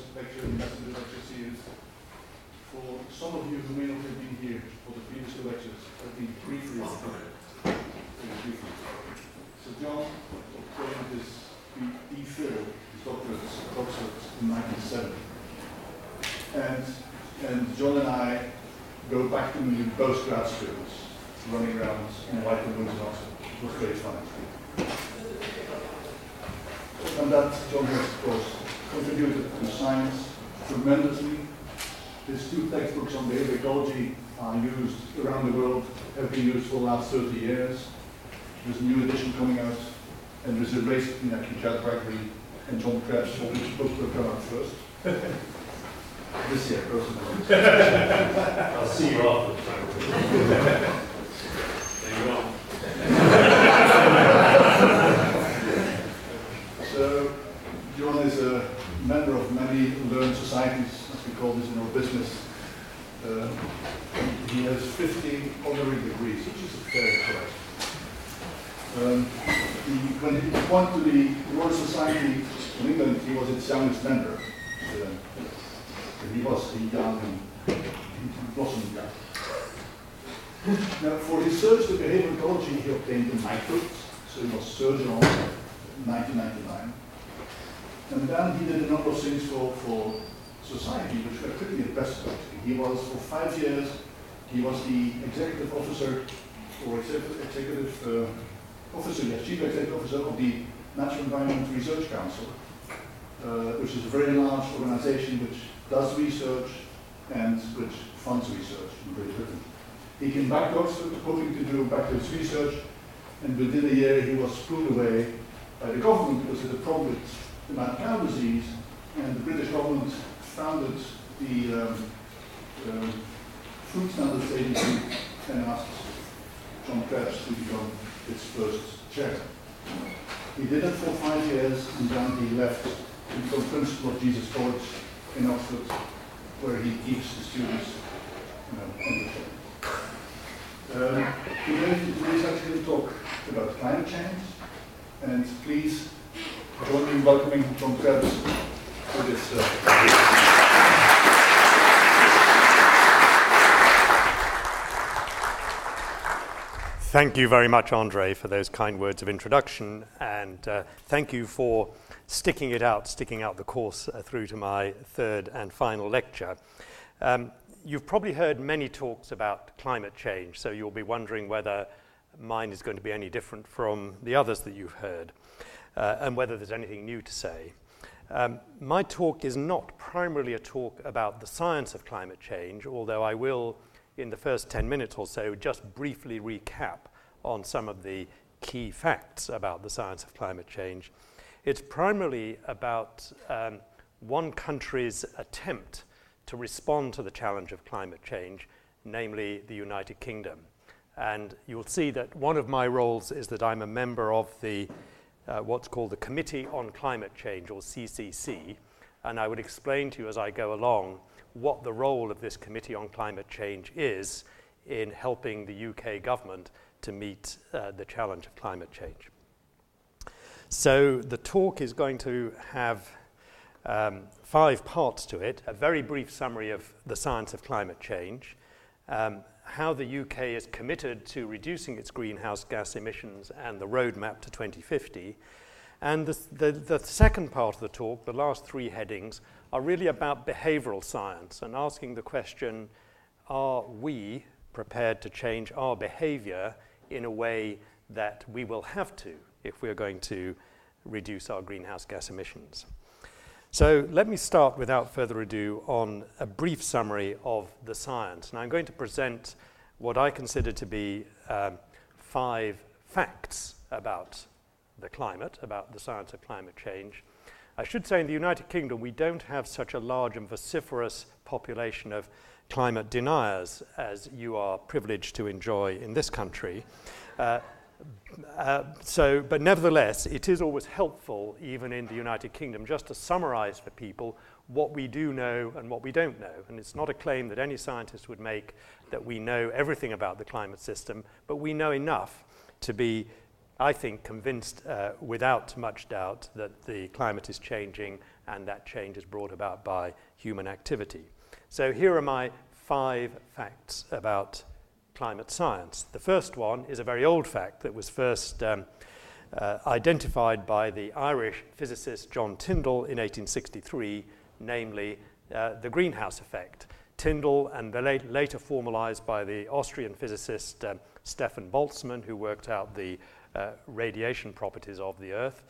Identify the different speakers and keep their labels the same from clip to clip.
Speaker 1: lecture in the Messenger Lecture Series. For some of you who may not have been here for the previous two lectures, let me briefly So John obtained his DPhil, his doctorate at Oxford in 1970. And John and I go back to both grad students running around in white balloons in Oxford. It was great fun. And that John has, of course, contributed to science tremendously. His two textbooks on behavioral ecology are used around the world, have been used for the last 30 years. There's a new edition coming out, and there's a race between actually Chad Bradley and John Krebs for which book will come out first. This year, personally.
Speaker 2: I'll see you after, Frank. There you are.
Speaker 1: So, John is a member of many learned societies, as we call this in our business. He has 50 honorary degrees, which is a fair choice. When he went to the Royal Society in England, he was its youngest member. He was young and he blossomed young. Now, for his search to behavioral ecology, he obtained a knighthood, so he was surgeon in 1999. And then he did a number of things for society, which were pretty impressive, actually. He was, for 5 years, he was the executive officer, or chief executive officer of the Natural Environment Research Council, which is a very large organization which does research and which funds research in Great Britain. He came back to Oxford hoping to do back to his research, and within a year he was pulled away by the government because of the problem with the mad cow disease, and the British government founded the Food Standards Agency and asked John Krebs to become its first chair. He did it for 5 years, and then he left to become principal of Jesus College in Oxford, where he keeps the students Today's actually going to talk about climate change, and please join me in welcoming John Krebs for this.
Speaker 3: Thank you very much, Andre, for those kind words of introduction, and thank you for sticking out the course through to my third and final lecture. You've probably heard many talks about climate change, so you'll be wondering whether mine is going to be any different from the others that you've heard, and whether there's anything new to say. My talk is not primarily a talk about the science of climate change, although I will, in the first 10 minutes or so, just briefly recap on some of the key facts about the science of climate change. It's primarily about one country's attempt to respond to the challenge of climate change, namely the United Kingdom. And you'll see that one of my roles is that I'm a member of the what's called the Committee on Climate Change, or CCC, and I would explain to you as I go along what the role of this Committee on Climate Change is in helping the UK government to meet the challenge of climate change. So the talk is going to have 5 parts to it: a very brief summary of the science of climate change, how the UK is committed to reducing its greenhouse gas emissions and the roadmap to 2050. And the second part of the talk, the last 3 headings, are really about behavioral science and asking the question, are we prepared to change our behavior in a way that we will have to if we're going to reduce our greenhouse gas emissions? So let me start, without further ado, on a brief summary of the science. And I'm going to present what I consider to be 5 facts about the climate, about the science of climate change. I should say in the United Kingdom we don't have such a large and vociferous population of climate deniers as you are privileged to enjoy in this country. But nevertheless, it is always helpful, even in the United Kingdom, just to summarize for people what we do know and what we don't know. And it's not a claim that any scientist would make that we know everything about the climate system, but we know enough to be I think, convinced without much doubt that the climate is changing and that change is brought about by human activity. So here are my 5 facts about climate science. The first one is a very old fact that was first identified by the Irish physicist John Tyndall in 1863, namely the greenhouse effect. Tyndall, and later formalized by the Austrian physicist Stefan Boltzmann, who worked out the radiation properties of the Earth,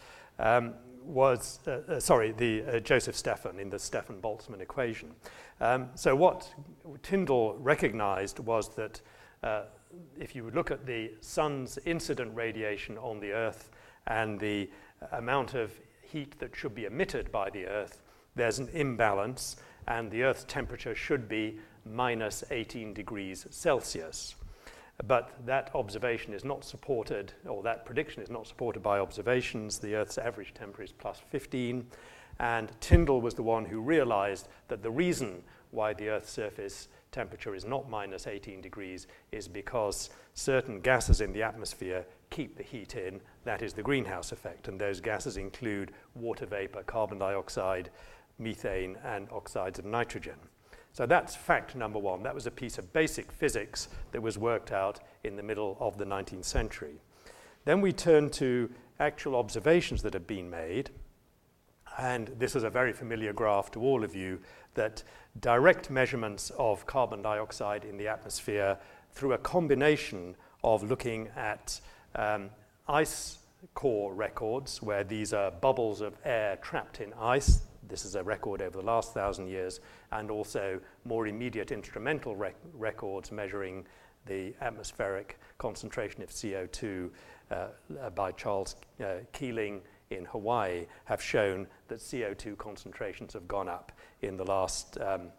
Speaker 3: Joseph Stefan in the Stefan-Boltzmann equation. So what Tyndall recognized was that if you look at the sun's incident radiation on the Earth and the amount of heat that should be emitted by the Earth, there's an imbalance, and the Earth's temperature should be minus 18 degrees Celsius. But that observation is not supported, or that prediction is not supported by observations. The Earth's average temperature is plus 15, and Tyndall was the one who realized that the reason why the Earth's surface temperature is not minus 18 degrees is because certain gases in the atmosphere keep the heat in. That is the greenhouse effect, and those gases include water vapor, carbon dioxide, methane, and oxides of nitrogen. So that's fact number 1. That was a piece of basic physics that was worked out in the middle of the 19th century. Then we turn to actual observations that have been made, and this is a very familiar graph to all of you, that direct measurements of carbon dioxide in the atmosphere through a combination of looking at ice core records, where these are bubbles of air trapped in ice. This is a record over the last 1,000 years, and also more immediate instrumental records measuring the atmospheric concentration of CO2 by Charles Keeling in Hawaii, have shown that CO2 concentrations have gone up in the last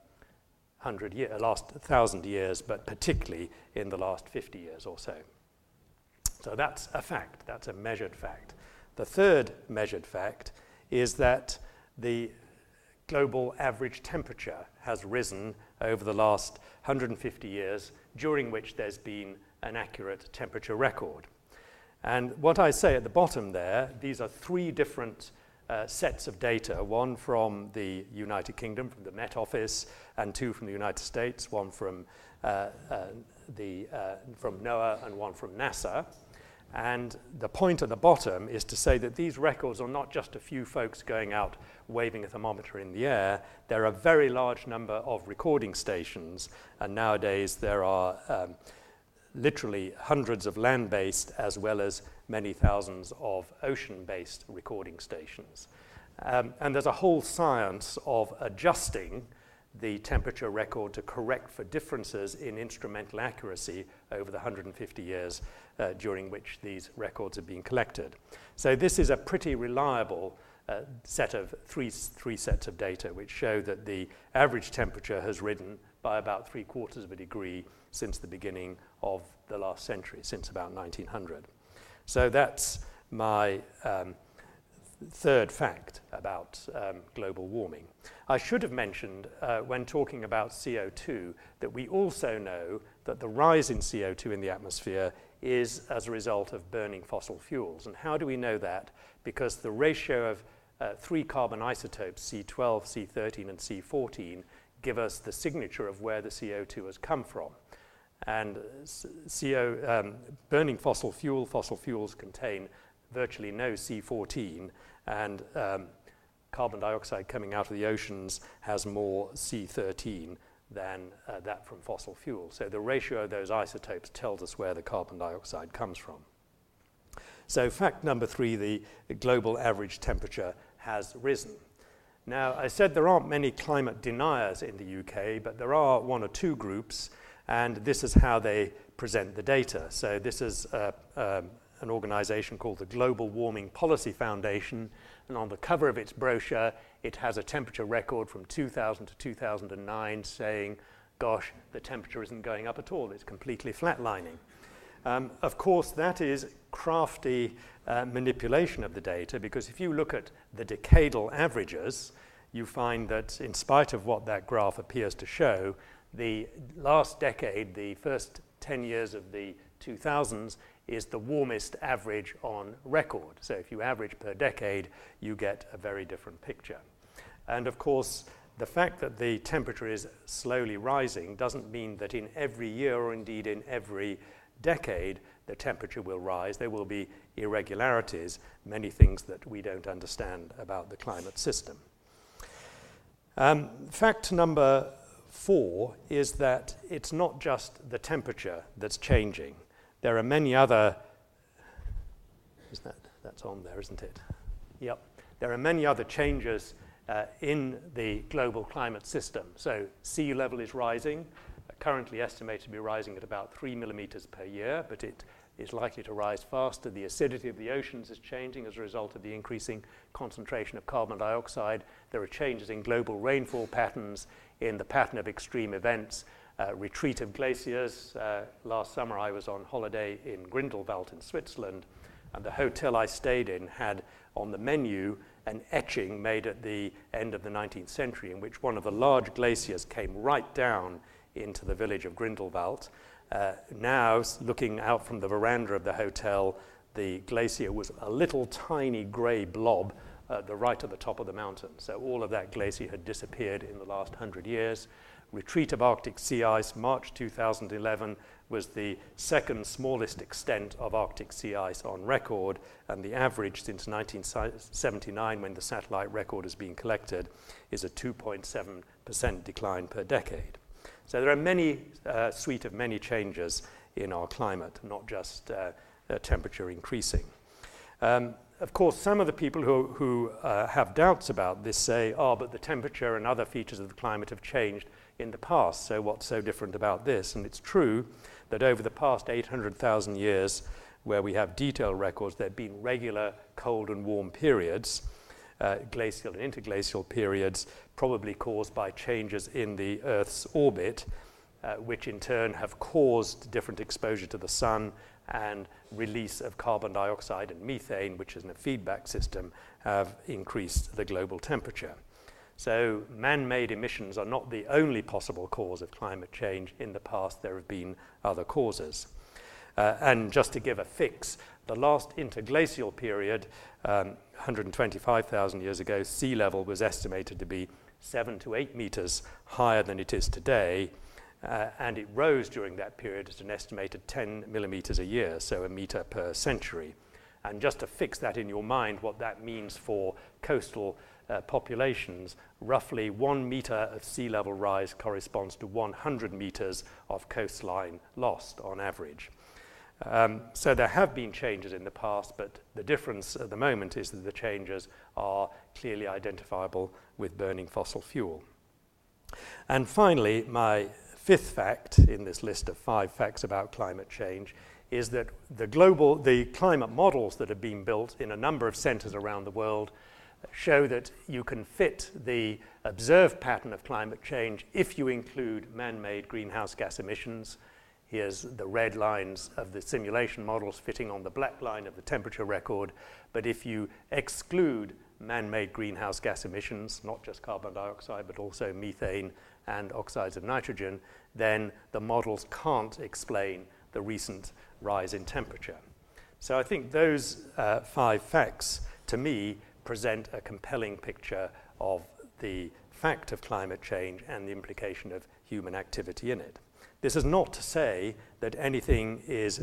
Speaker 3: 1,000 years, but particularly in the last 50 years or so. So that's a fact, that's a measured fact. The third measured fact is that the global average temperature has risen over the last 150 years, during which there's been an accurate temperature record. And what I say at the bottom there, these are 3 different sets of data, one from the United Kingdom, from the Met Office, and 2 from the United States, one from NOAA and one from NASA. And the point at the bottom is to say that these records are not just a few folks going out waving a thermometer in the air. There are a very large number of recording stations, and nowadays there are literally hundreds of land-based as well as many thousands of ocean-based recording stations. And there's a whole science of adjusting the temperature record to correct for differences in instrumental accuracy over the 150 years during which these records have been collected. So this is a pretty reliable set of three sets of data which show that the average temperature has risen by about 3/4 degree since the beginning of the last century, since about 1900. So that's my third fact about global warming. I should have mentioned when talking about CO2 that we also know that the rise in CO2 in the atmosphere is as a result of burning fossil fuels. And how do we know that? Because the ratio of 3 carbon isotopes, C12, C13, and C14, give us the signature of where the CO2 has come from. And burning fossil fuels contain virtually no C14, and carbon dioxide coming out of the oceans has more C13 than that from fossil fuels. So the ratio of those isotopes tells us where the carbon dioxide comes from. So fact number 3, the global average temperature has risen. Now, I said there aren't many climate deniers in the UK, but there are 1 or 2 groups, and this is how they present the data. So this is an organization called the Global Warming Policy Foundation, and on the cover of its brochure, it has a temperature record from 2000 to 2009 saying, gosh, the temperature isn't going up at all, it's completely flatlining. Of course, that is crafty manipulation of the data, because if you look at the decadal averages, you find that in spite of what that graph appears to show, the last decade, the first 10 years of the 2000s, is the warmest average on record. So if you average per decade, you get a very different picture. And of course, the fact that the temperature is slowly rising doesn't mean that in every year, or indeed in every decade, the temperature will rise. There will be irregularities, many things that we don't understand about the climate system. Fact number 4 is that it's not just the temperature that's changing. There are many other, that's on there, isn't it? Yep. There are many other changes in the global climate system. So sea level is rising, currently estimated to be rising at about 3 millimeters per year, but it is likely to rise faster. The acidity of the oceans is changing as a result of the increasing concentration of carbon dioxide. There are changes in global rainfall patterns, in the pattern of extreme events, retreat of glaciers. Last summer I was on holiday in Grindelwald in Switzerland, and the hotel I stayed in had on the menu an etching made at the end of the 19th century in which one of the large glaciers came right down into the village of Grindelwald. Now, looking out from the veranda of the hotel, the glacier was a little tiny grey blob at the right at the top of the mountain. So all of that glacier had disappeared in the last 100 years. Retreat of Arctic sea ice, March 2011, was the second smallest extent of Arctic sea ice on record, and the average since 1979, when the satellite record has been collected, is a 2.7% decline per decade. So there are many, suite of many changes in our climate, not just temperature increasing. Of course, some of the people who have doubts about this say, but the temperature and other features of the climate have changed in the past, so what's so different about this? And it's true that over the past 800,000 years, where we have detailed records, there have been regular cold and warm periods, glacial and interglacial periods, probably caused by changes in the Earth's orbit, which in turn have caused different exposure to the sun and release of carbon dioxide and methane, which is in a feedback system, have increased the global temperature. So man-made emissions are not the only possible cause of climate change. In the past, there have been other causes. And just to give a fix, the last interglacial period, 125,000 years ago, sea level was estimated to be 7 to 8 meters higher than it is today, and it rose during that period at an estimated 10 millimeters a year, so a meter per century. And just to fix that in your mind, what that means for coastal populations, roughly 1 meter of sea level rise corresponds to 100 meters of coastline lost on average. So there have been changes in the past, but the difference at the moment is that the changes are clearly identifiable with burning fossil fuel. And finally, my 5th fact in this list of 5 facts about climate change is that the climate models that have been built in a number of centers around the world show that you can fit the observed pattern of climate change if you include man-made greenhouse gas emissions. Here's the red lines of the simulation models fitting on the black line of the temperature record. But if you exclude man-made greenhouse gas emissions, not just carbon dioxide, but also methane and oxides of nitrogen, then the models can't explain the recent rise in temperature. So I think those 5 facts, to me, present a compelling picture of the fact of climate change and the implication of human activity in it. This is not to say that anything is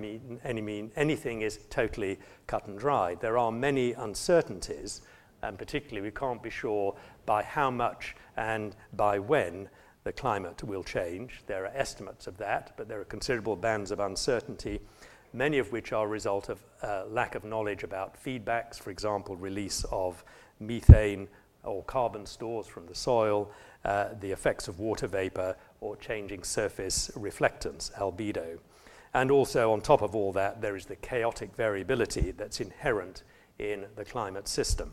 Speaker 3: anything is totally cut and dried. There are many uncertainties, and particularly we can't be sure by how much and by when the climate will change. There are estimates of that, but there are considerable bands of uncertainty, many of which are a result of lack of knowledge about feedbacks, for example, release of methane or carbon stores from the soil, the effects of water vapor, or changing surface reflectance, albedo. And also, on top of all that, there is the chaotic variability that's inherent in the climate system.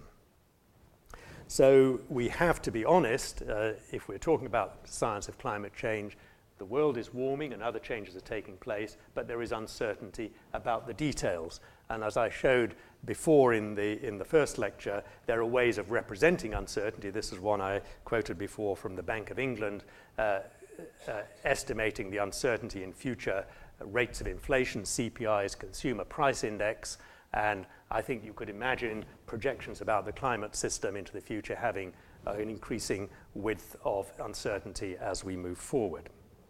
Speaker 3: So we have to be honest, if we're talking about science of climate change, the world is warming and other changes are taking place, but there is uncertainty about the details. And as I showed before in the first lecture, there are ways of representing uncertainty. This is one I quoted before from the Bank of England, estimating the uncertainty in future rates of inflation, CPI's Consumer Price Index, and I think you could imagine projections about the climate system into the future having an increasing width of uncertainty as we move forward.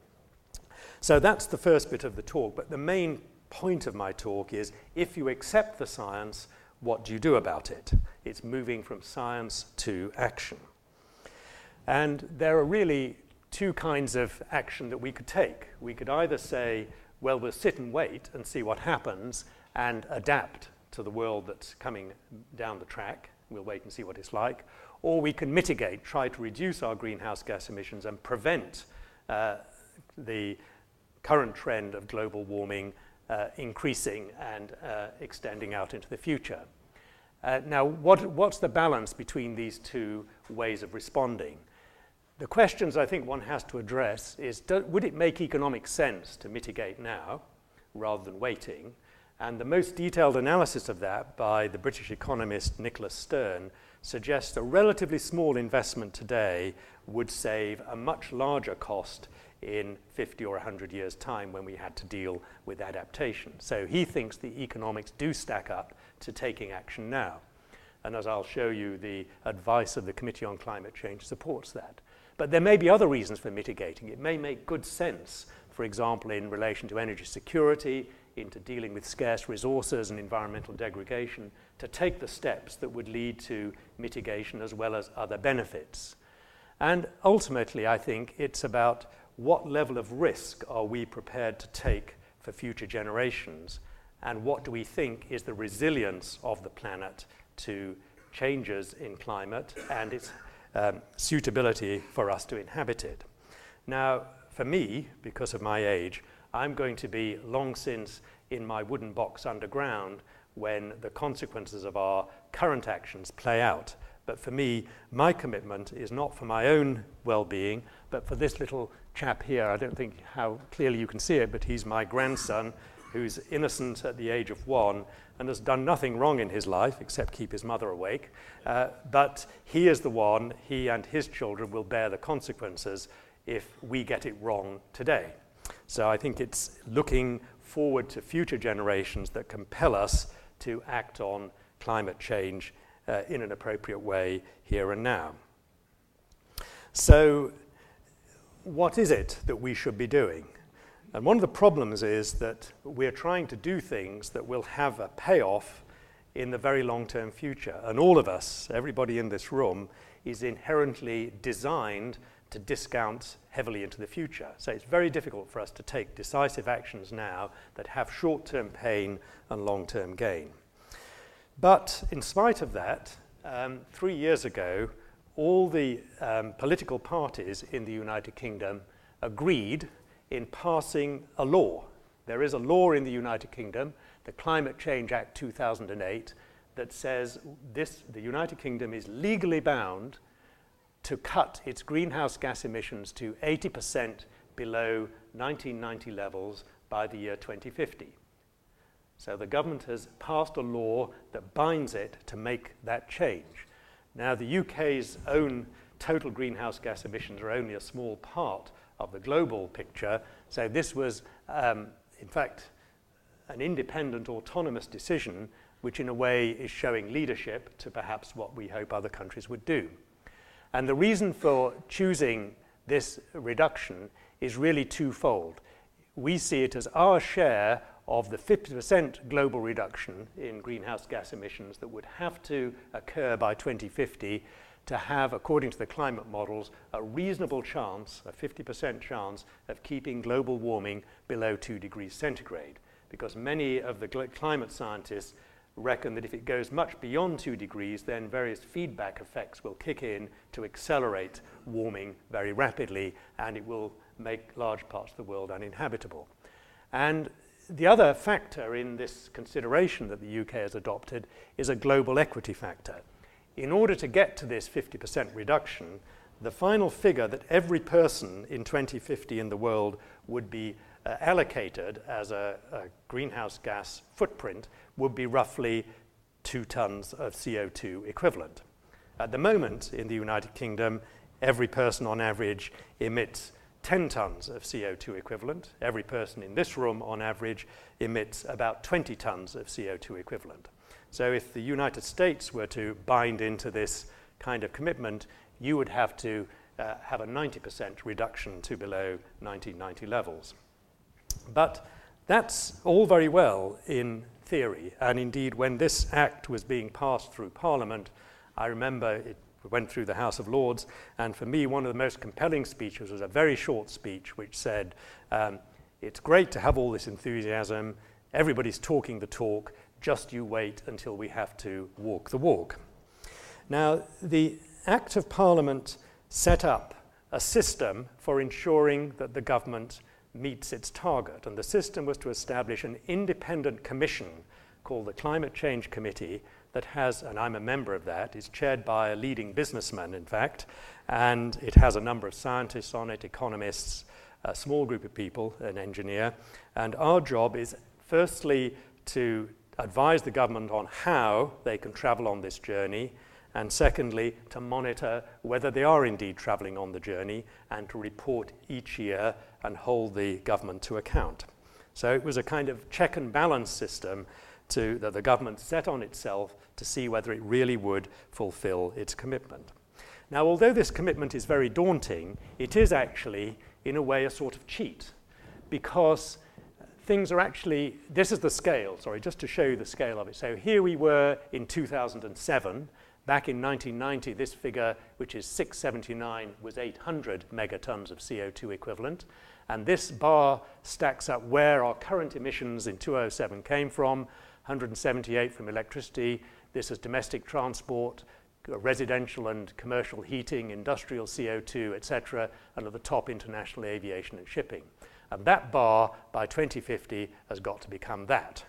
Speaker 3: So that's the first bit of the talk, but the main point of my talk is if you accept the science, what do you do about it? It's moving from science to action. And there are really two kinds of action that we could take. We could either say, well, we'll sit and wait and see what happens and adapt to the world that's coming down the track. We'll wait and see what it's like. Or we can mitigate, try to reduce our greenhouse gas emissions and prevent the current trend of global warming increasing and extending out into the future. Now, what's the balance between these two ways of responding? The questions I think one has to address is, would it make economic sense to mitigate now rather than waiting? And the most detailed analysis of that by the British economist Nicholas Stern suggests a relatively small investment today would save a much larger cost in 50 or 100 years' time when we had to deal with adaptation. So he thinks the economics do stack up to taking action now. And as I'll show you, the advice of the Committee on Climate Change supports that. But there may be other reasons for mitigating. It may make good sense, for example, in relation to energy security, into dealing with scarce resources and environmental degradation, to take the steps that would lead to mitigation as well as other benefits. And ultimately, I think it's about what level of risk are we prepared to take for future generations, and what do we think is the resilience of the planet to changes in climate and its suitability for us to inhabit it. Now, for me, because of my age, I'm going to be long since in my wooden box underground when the consequences of our current actions play out. But for me, my commitment is not for my own well-being, but for this little chap here. I don't think how clearly you can see it, but he's my grandson, who's innocent at the age of 1 and has done nothing wrong in his life except keep his mother awake. But he is the one, he and his children will bear the consequences if we get it wrong today. So I think it's looking forward to future generations that compel us to act on climate change in an appropriate way here and now. So what is it that we should be doing? And one of the problems is that we're trying to do things that will have a payoff in the very long-term future. And all of us, everybody in this room, is inherently designed to discount heavily into the future. So it's very difficult for us to take decisive actions now that have short-term pain and long-term gain. But in spite of that, 3 years ago, all the political parties in the United Kingdom agreed in passing a law. There is a law in the United Kingdom, the Climate Change Act 2008, that says the United Kingdom is legally bound to cut its greenhouse gas emissions to 80% below 1990 levels by the year 2050. So the government has passed a law that binds it to make that change. Now, the UK's own total greenhouse gas emissions are only a small part of the global picture, so this was, in fact, an independent, autonomous decision, which in a way is showing leadership to perhaps what we hope other countries would do. And the reason for choosing this reduction is really twofold. We see it as our share of the 50% global reduction in greenhouse gas emissions that would have to occur by 2050 to have, according to the climate models, a reasonable chance, a 50% chance, of keeping global warming below 2 degrees centigrade. Because many of the climate scientists reckon that if it goes much beyond 2 degrees, then various feedback effects will kick in to accelerate warming very rapidly, and it will make large parts of the world uninhabitable. And the other factor in this consideration that the UK has adopted is a global equity factor. In order to get to this 50% reduction, the final figure that every person in 2050 in the world would be allocated as a greenhouse gas footprint would be roughly 2 tons of CO2 equivalent. At the moment in the United Kingdom, every person on average emits 10 tons of CO2 equivalent. Every person in this room, on average, emits about 20 tons of CO2 equivalent. So if the United States were to bind into this kind of commitment, you would have to have a 90% reduction to below 1990 levels. But that's all very well in theory, and indeed when this act was being passed through Parliament, I remember it went through the House of Lords, and for me one of the most compelling speeches was a very short speech which said, it's great to have all this enthusiasm, everybody's talking the talk, just you wait until we have to walk the walk. Now, the Act of Parliament set up a system for ensuring that the government meets its target, and the system was to establish an independent commission called the Climate Change Committee that has, and I'm a member of that, is chaired by a leading businessman, in fact, and it has a number of scientists on it, economists, a small group of people, an engineer, and our job is firstly to advise the government on how they can travel on this journey, and secondly, to monitor whether they are indeed travelling on the journey and to report each year and hold the government to account. So it was a kind of check and balance system that the government set on itself to see whether it really would fulfill its commitment. Now, although this commitment is very daunting, it is actually, in a way, a sort of cheat, because things are actually, this is the scale, sorry, just to show you the scale of it. So here we were in 2007. Back in 1990, this figure, which is 679, was 800 megatons of CO2 equivalent. And this bar stacks up where our current emissions in 2007 came from, 178 from electricity. This is domestic transport, residential and commercial heating, industrial CO2, etc., and at the top, international aviation and shipping. And that bar, by 2050, has got to become that,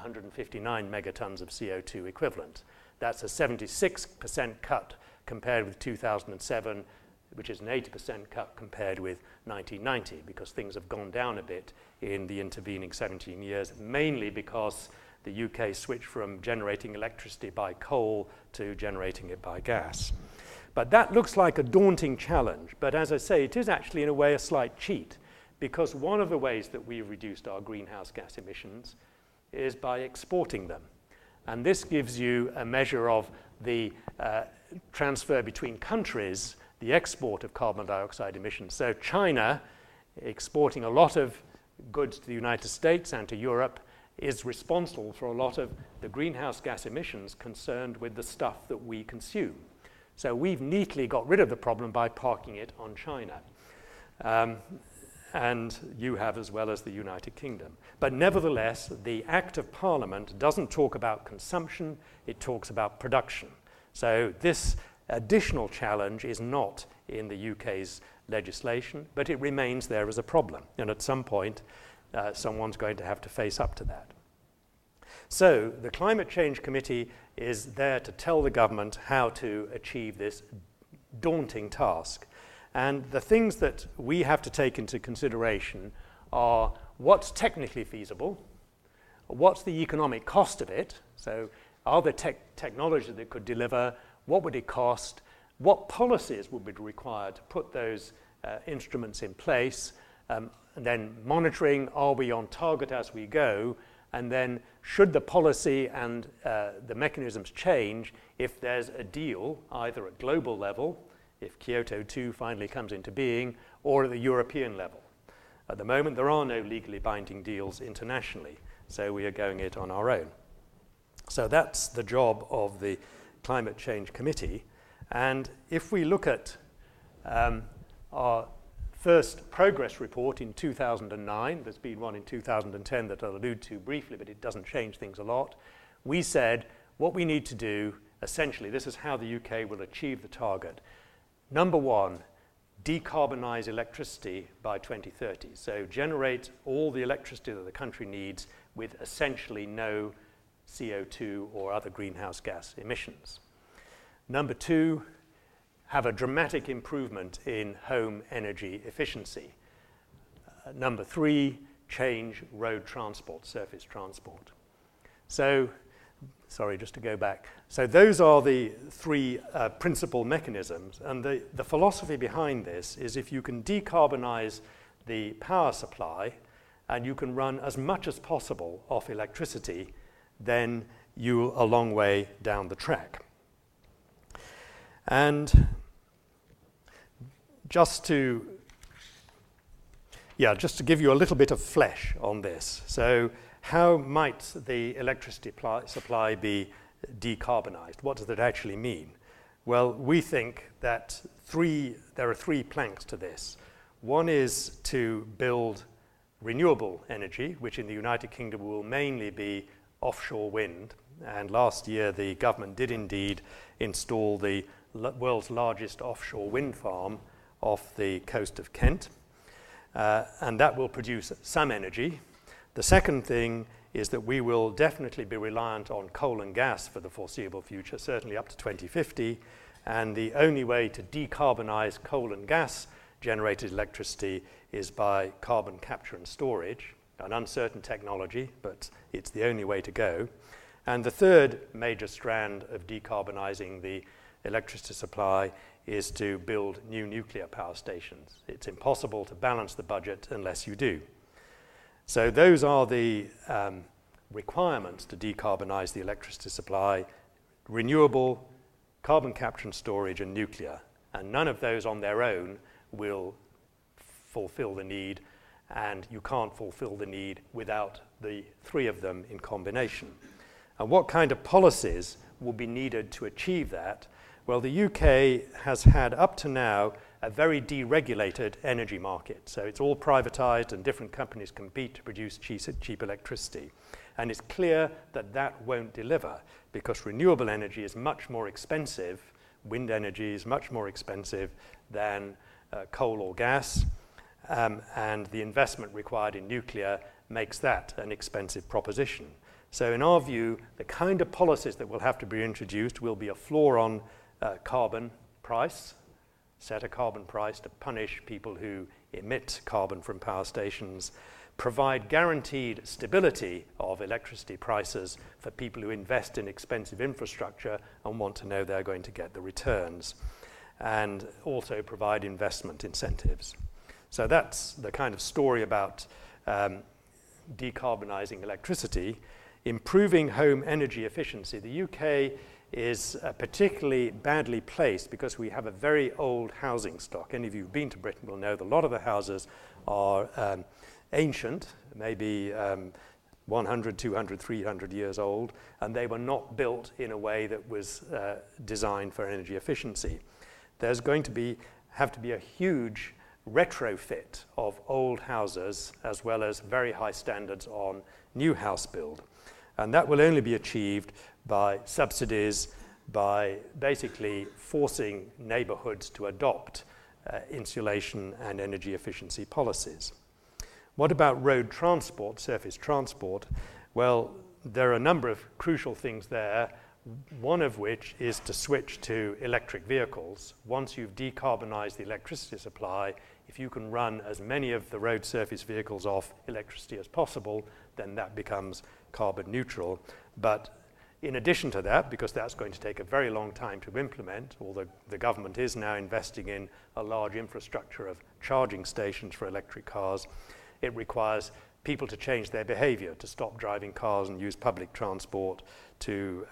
Speaker 3: 159 megatons of CO2 equivalent. That's a 76% cut compared with 2007, which is an 80% cut compared with 1990, because things have gone down a bit in the intervening 17 years, mainly because the UK switched from generating electricity by coal to generating it by gas. But that looks like a daunting challenge, but as I say, it is actually in a way a slight cheat, because one of the ways that we've reduced our greenhouse gas emissions is by exporting them. And this gives you a measure of the transfer between countries, the export of carbon dioxide emissions. So China, exporting a lot of goods to the United States and to Europe, is responsible for a lot of the greenhouse gas emissions concerned with the stuff that we consume. So we've neatly got rid of the problem by parking it on China. And you have as well as the United Kingdom. But nevertheless, the Act of Parliament doesn't talk about consumption, it talks about production. So this additional challenge is not in the UK's legislation, but it remains there as a problem. And at some point, someone's going to have to face up to that. So the Climate Change Committee is there to tell the government how to achieve this daunting task. And the things that we have to take into consideration are what's technically feasible, what's the economic cost of it, so are there technologies that could deliver, what would it cost, what policies would be required to put those instruments in place, and then monitoring, are we on target as we go, and then should the policy and the mechanisms change if there's a deal either at global level, if Kyoto 2 finally comes into being, or at the European level. At the moment, there are no legally binding deals internationally, so we are going it on our own. So that's the job of the Climate Change Committee. And if we look at our first progress report in 2009, there's been one in 2010 that I'll allude to briefly, but it doesn't change things a lot. We said what we need to do, essentially, this is how the UK will achieve the target. Number one, decarbonize electricity by 2030. So generate all the electricity that the country needs with essentially no CO2 or other greenhouse gas emissions. Number two, have a dramatic improvement in home energy efficiency. Number three, change road transport, surface transport. So sorry, just to go back. So those are the three principal mechanisms, and the philosophy behind this is if you can decarbonize the power supply and you can run as much as possible off electricity, then you're a long way down the track. And just to give you a little bit of flesh on this. So how might the electricity supply be decarbonized? What does that actually mean? Well, we think that there are three planks to this. One is to build renewable energy, which in the United Kingdom will mainly be offshore wind. And last year, the government did indeed install the world's largest offshore wind farm off the coast of Kent. And that will produce some energy. The second thing is that we will definitely be reliant on coal and gas for the foreseeable future, certainly up to 2050. And the only way to decarbonize coal and gas generated electricity is by carbon capture and storage, an uncertain technology, but it's the only way to go. And the third major strand of decarbonizing the electricity supply is to build new nuclear power stations. It's impossible to balance the budget unless you do. So those are the requirements to decarbonize the electricity supply: renewable, carbon capture and storage, and nuclear. And none of those on their own will fulfill the need, and you can't fulfill the need without the three of them in combination. And what kind of policies will be needed to achieve that? Well, the UK has had up to now a very deregulated energy market. So it's all privatized and different companies compete to produce cheap electricity. And it's clear that that won't deliver because renewable energy is much more expensive. Wind energy is much more expensive than coal or gas. And the investment required in nuclear makes that an expensive proposition. So in our view, the kind of policies that will have to be introduced will be a floor on carbon price, set a carbon price to punish people who emit carbon from power stations, provide guaranteed stability of electricity prices for people who invest in expensive infrastructure and want to know they're going to get the returns, and also provide investment incentives. So that's the kind of story about decarbonizing electricity. Improving home energy efficiency. The UK is particularly badly placed because we have a very old housing stock. Any of you who've been to Britain will know that a lot of the houses are ancient, maybe 100, 200, 300 years old, and they were not built in a way that was designed for energy efficiency. There's going to have to be a huge retrofit of old houses as well as very high standards on new house build. And that will only be achieved by subsidies, by basically forcing neighborhoods to adopt insulation and energy efficiency policies. What about road transport, surface transport? Well, there are a number of crucial things there, one of which is to switch to electric vehicles. Once you've decarbonized the electricity supply, if you can run as many of the road surface vehicles off electricity as possible, then that becomes carbon neutral. But in addition to that, because that's going to take a very long time to implement, although the government is now investing in a large infrastructure of charging stations for electric cars, it requires people to change their behavior, to stop driving cars and use public transport, to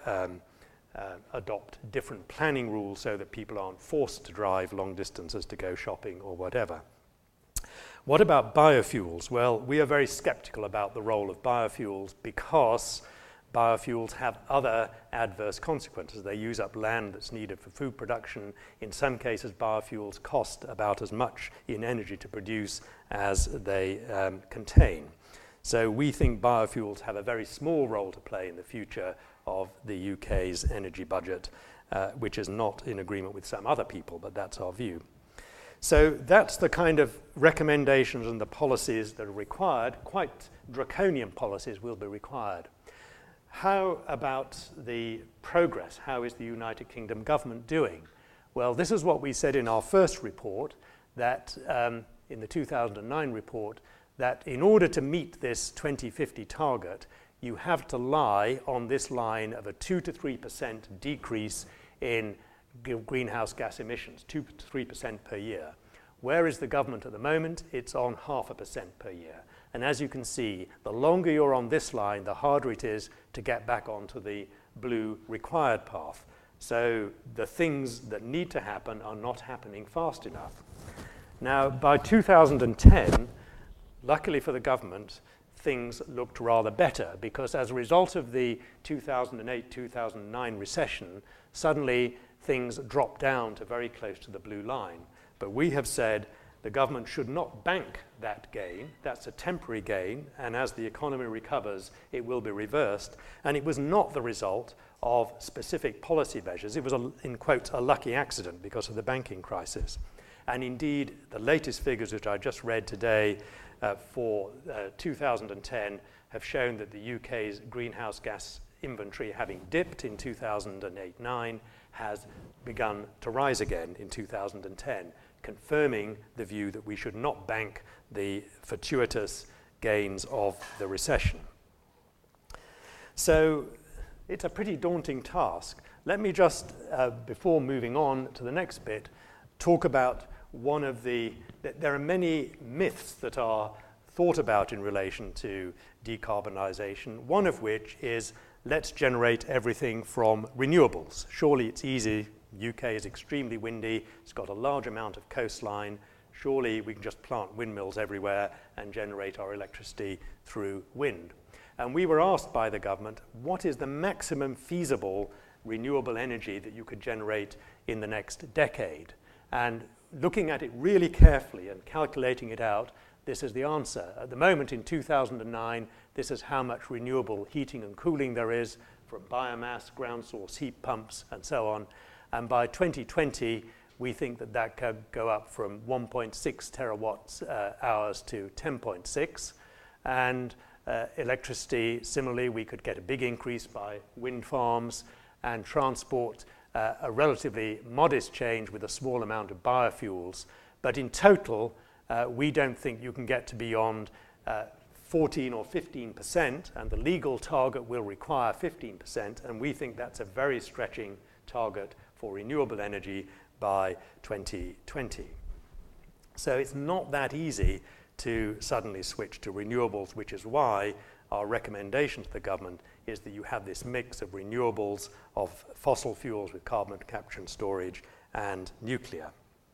Speaker 3: adopt different planning rules so that people aren't forced to drive long distances to go shopping or whatever. What about biofuels? Well, we are very skeptical about the role of biofuels because biofuels have other adverse consequences. They use up land that's needed for food production. In some cases, biofuels cost about as much in energy to produce as they contain. So we think biofuels have a very small role to play in the future of the UK's energy budget, which is not in agreement with some other people, but that's our view. So that's the kind of recommendations and the policies that are required. Quite draconian policies will be required. How about the progress? How is the United Kingdom government doing? Well, this is what we said in our first report, that in the 2009 report, that in order to meet this 2050 target, you have to lie on this line of a 2 to 3% decrease in greenhouse gas emissions, 2 to 3% per year. Where is the government at the moment? It's on 0.5% per year. And as you can see, the longer you're on this line, the harder it is to get back onto the blue required path. So the things that need to happen are not happening fast enough. Now, by 2010, luckily for the government, things looked rather better, because as a result of the 2008-2009 recession, suddenly things dropped down to very close to the blue line. But we have said the government should not bank that gain. That's a temporary gain, and as the economy recovers, it will be reversed. And it was not the result of specific policy measures. It was, in quotes, a lucky accident because of the banking crisis. And indeed, the latest figures which I just read today for 2010 have shown that the UK's greenhouse gas inventory, having dipped in 2008-9, has begun to rise again in 2010, confirming the view that we should not bank the fortuitous gains of the recession. So it's a pretty daunting task. Let me just, before moving on to the next bit, talk about one of there are many myths that are thought about in relation to decarbonisation, one of which is let's generate everything from renewables. Surely it's easy. UK is extremely windy. It's got a large amount of coastline. Surely we can just plant windmills everywhere and generate our electricity through wind. And we were asked by the government, what is the maximum feasible renewable energy that you could generate in the next decade? And looking at it really carefully and calculating it out, this is the answer. At the moment in 2009, this is how much renewable heating and cooling there is from biomass, ground source heat pumps, and so on. And by 2020, we think that that could go up from 1.6 terawatts hours to 10.6. And electricity, similarly, we could get a big increase by wind farms and transport, a relatively modest change with a small amount of biofuels. But in total, we don't think you can get to beyond 14 or 15%, and the legal target will require 15%, and we think that's a very stretching target for renewable energy by 2020. So it's not that easy to suddenly switch to renewables, which is why our recommendation to the government is that you have this mix of renewables, of fossil fuels with carbon capture and storage, and nuclear.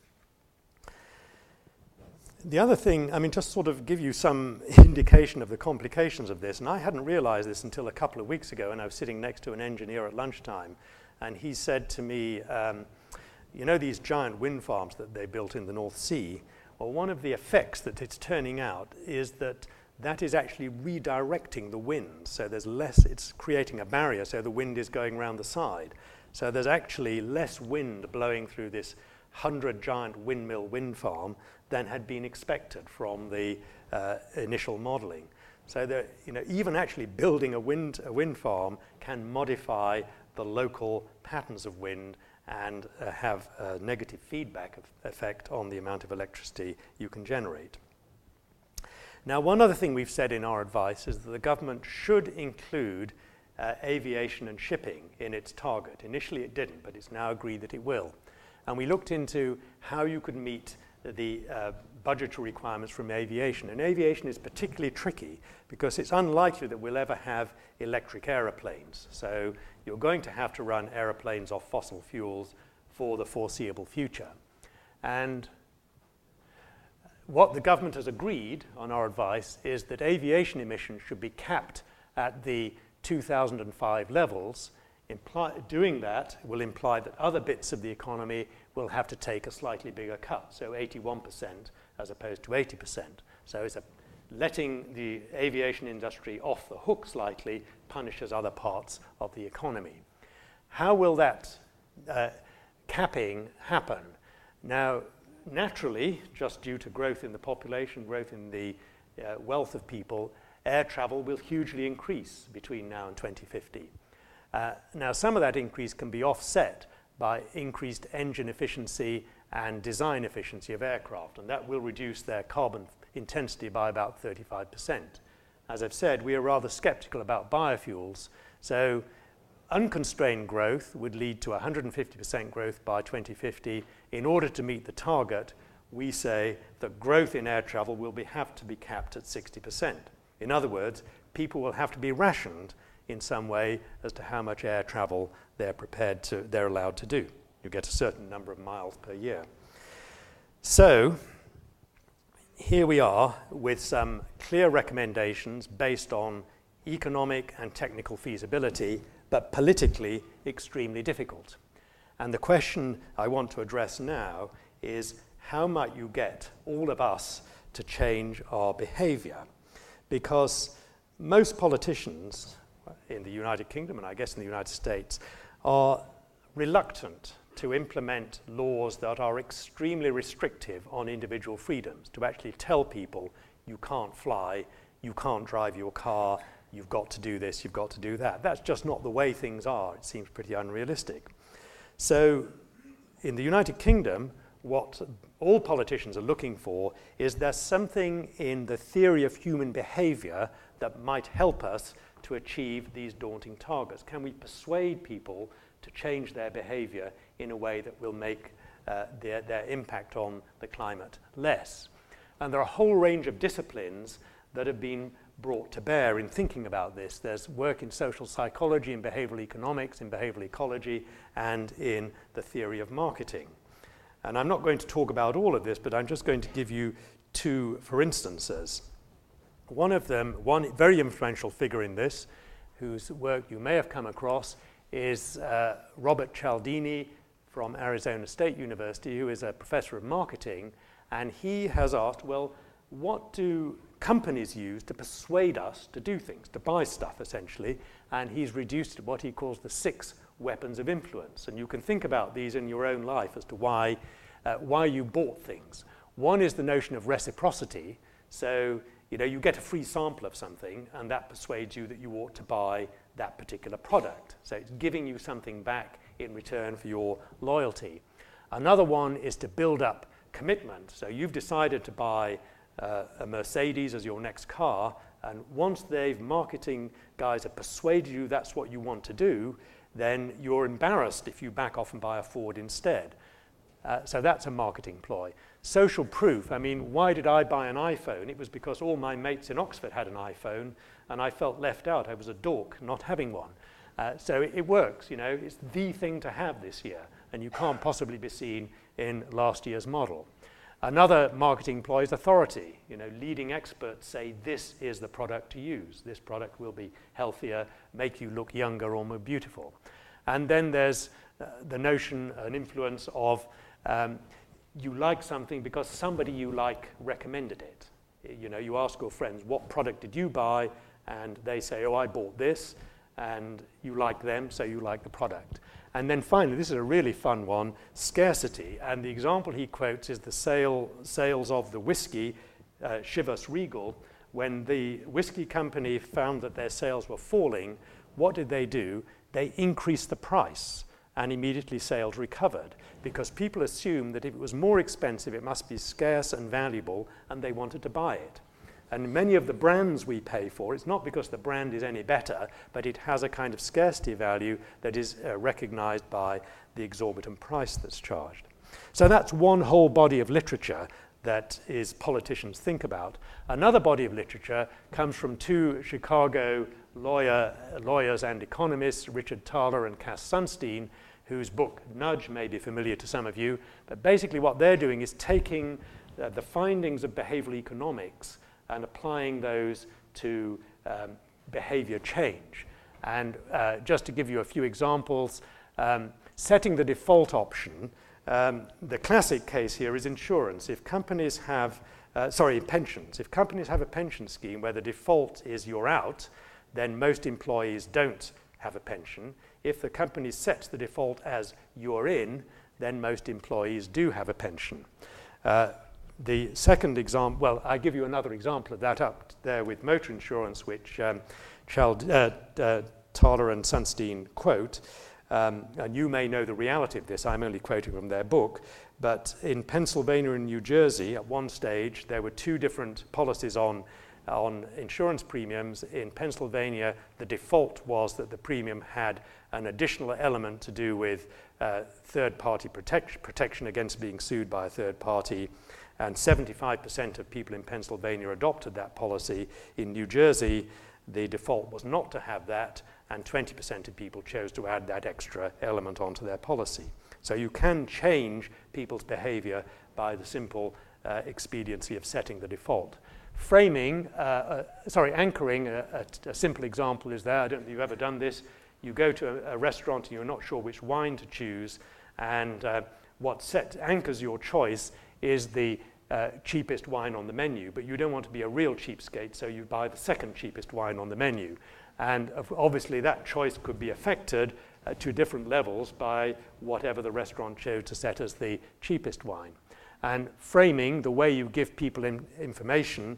Speaker 3: The other thing, I mean, just sort of give you some indication of the complications of this, and I hadn't realized this until a couple of weeks ago, and I was sitting next to an engineer at lunchtime, and he said to me, you know these giant wind farms that they built in the North Sea? Well, one of the effects that it's turning out is that that is actually redirecting the wind. So there's less, it's creating a barrier, so the wind is going around the side. So there's actually less wind blowing through this 100 giant windmill wind farm than had been expected from the initial modeling. So that, you know, even actually building a wind farm can modify the local patterns of wind and have a negative feedback effect on the amount of electricity you can generate. Now, one other thing we've said in our advice is that the government should include aviation and shipping in its target. Initially it didn't, but it's now agreed that it will. And we looked into how you could meet the budgetary requirements from aviation. And aviation is particularly tricky because it's unlikely that we'll ever have electric aeroplanes. So you're going to have to run aeroplanes off fossil fuels for the foreseeable future. And what the government has agreed on our advice is that aviation emissions should be capped at the 2005 levels. Doing that will imply that other bits of the economy will have to take a slightly bigger cut, so 81% as opposed to 80%. So it's letting the aviation industry off the hook slightly punishes other parts of the economy. How will that capping happen? Now, naturally, just due to growth in the population, growth in the wealth of people, air travel will hugely increase between now and 2050. Now, some of that increase can be offset by increased engine efficiency and design efficiency of aircraft, and that will reduce their carbon intensity by about 35%. as I've said, we are rather skeptical about biofuels. So unconstrained growth would lead to 150% growth by 2050. In order to meet the target, we say that growth in air travel will have to be capped at 60%. In other words, people will have to be rationed in some way as to how much air travel they're allowed to do. You get a certain number of miles per year. So here we are with some clear recommendations based on economic and technical feasibility, but politically extremely difficult. And the question I want to address now is, how might you get all of us to change our behavior? Because most politicians in the United Kingdom, and I guess in the United States, are reluctant to implement laws that are extremely restrictive on individual freedoms, to actually tell people you can't fly, you can't drive your car, you've got to do this, you've got to do that. That's just not the way things are. It seems pretty unrealistic. So in the United Kingdom, what all politicians are looking for is there's something in the theory of human behavior that might help us to achieve these daunting targets. Can we persuade people to change their behavior in a way that will make their impact on the climate less? And there are a whole range of disciplines that have been brought to bear in thinking about this. There's work in social psychology, in behavioral economics, in behavioral ecology, and in the theory of marketing. And I'm not going to talk about all of this, but I'm just going to give you two for instances. One of them, one very influential figure in this, whose work you may have come across, is Robert Cialdini from Arizona State University, who is a professor of marketing, and he has asked, well, what do companies use to persuade us to do things, to buy stuff, essentially? And he's reduced to what he calls the 6 weapons of influence. And you can think about these in your own life as to why you bought things. One is the notion of reciprocity. So, you get a free sample of something, and that persuades you that you ought to buy that particular product. So it's giving you something back in return for your loyalty. Another one is to build up commitment. So you've decided to buy a Mercedes as your next car, and once marketing guys have persuaded you that's what you want to do, then you're embarrassed if you back off and buy a Ford instead. So that's a marketing ploy. Social proof. I mean, why did I buy an iPhone? It was because all my mates in Oxford had an iPhone, and I felt left out. I was a dork not having one. So it works, It's the thing to have this year, and you can't possibly be seen in last year's model. Another marketing ploy is authority. Leading experts say this is the product to use. This product will be healthier, make you look younger or more beautiful. And then there's the notion, an influence of you like something because somebody you like recommended it. You ask your friends, what product did you buy? And they say, oh, I bought this. And you like them, so you like the product. And then finally, this is a really fun one, scarcity. And the example he quotes is the sales of the whiskey, Chivas Regal. When the whiskey company found that their sales were falling, what did they do? They increased the price, and immediately sales recovered, because people assumed that if it was more expensive, it must be scarce and valuable, and they wanted to buy it. And many of the brands we pay for, it's not because the brand is any better, but it has a kind of scarcity value that is recognized by the exorbitant price that's charged. So that's one whole body of literature that politicians think about. Another body of literature comes from 2 Chicago lawyers and economists, Richard Thaler and Cass Sunstein, whose book Nudge may be familiar to some of you. But basically what they're doing is taking the findings of behavioral economics and applying those to behavior change. And just to give you a few examples, setting the default option, the classic case here is insurance. If companies have, pensions. If companies have a pension scheme where the default is you're out, then most employees don't have a pension. If the company sets the default as you're in, then most employees do have a pension. The second example, well, I give you another example of that up there with motor insurance, which Thaler and Sunstein quote. And you may know the reality of this. I'm only quoting from their book. But in Pennsylvania and New Jersey, at one stage, there were 2 different policies on on insurance premiums in Pennsylvania, the default was that the premium had an additional element to do with third-party protection against being sued by a third party, and 75% of people in Pennsylvania adopted that policy. In New Jersey, the default was not to have that, and 20% of people chose to add that extra element onto their policy. So you can change people's behavior by the simple expediency of setting the default. Anchoring, a simple example is there. I don't know if you've ever done this. You go to a restaurant and you're not sure which wine to choose, and what anchors your choice is the cheapest wine on the menu, but you don't want to be a real cheapskate, so you buy the second cheapest wine on the menu. And obviously that choice could be affected to different levels by whatever the restaurant chose to set as the cheapest wine. And framing, the way you give people information,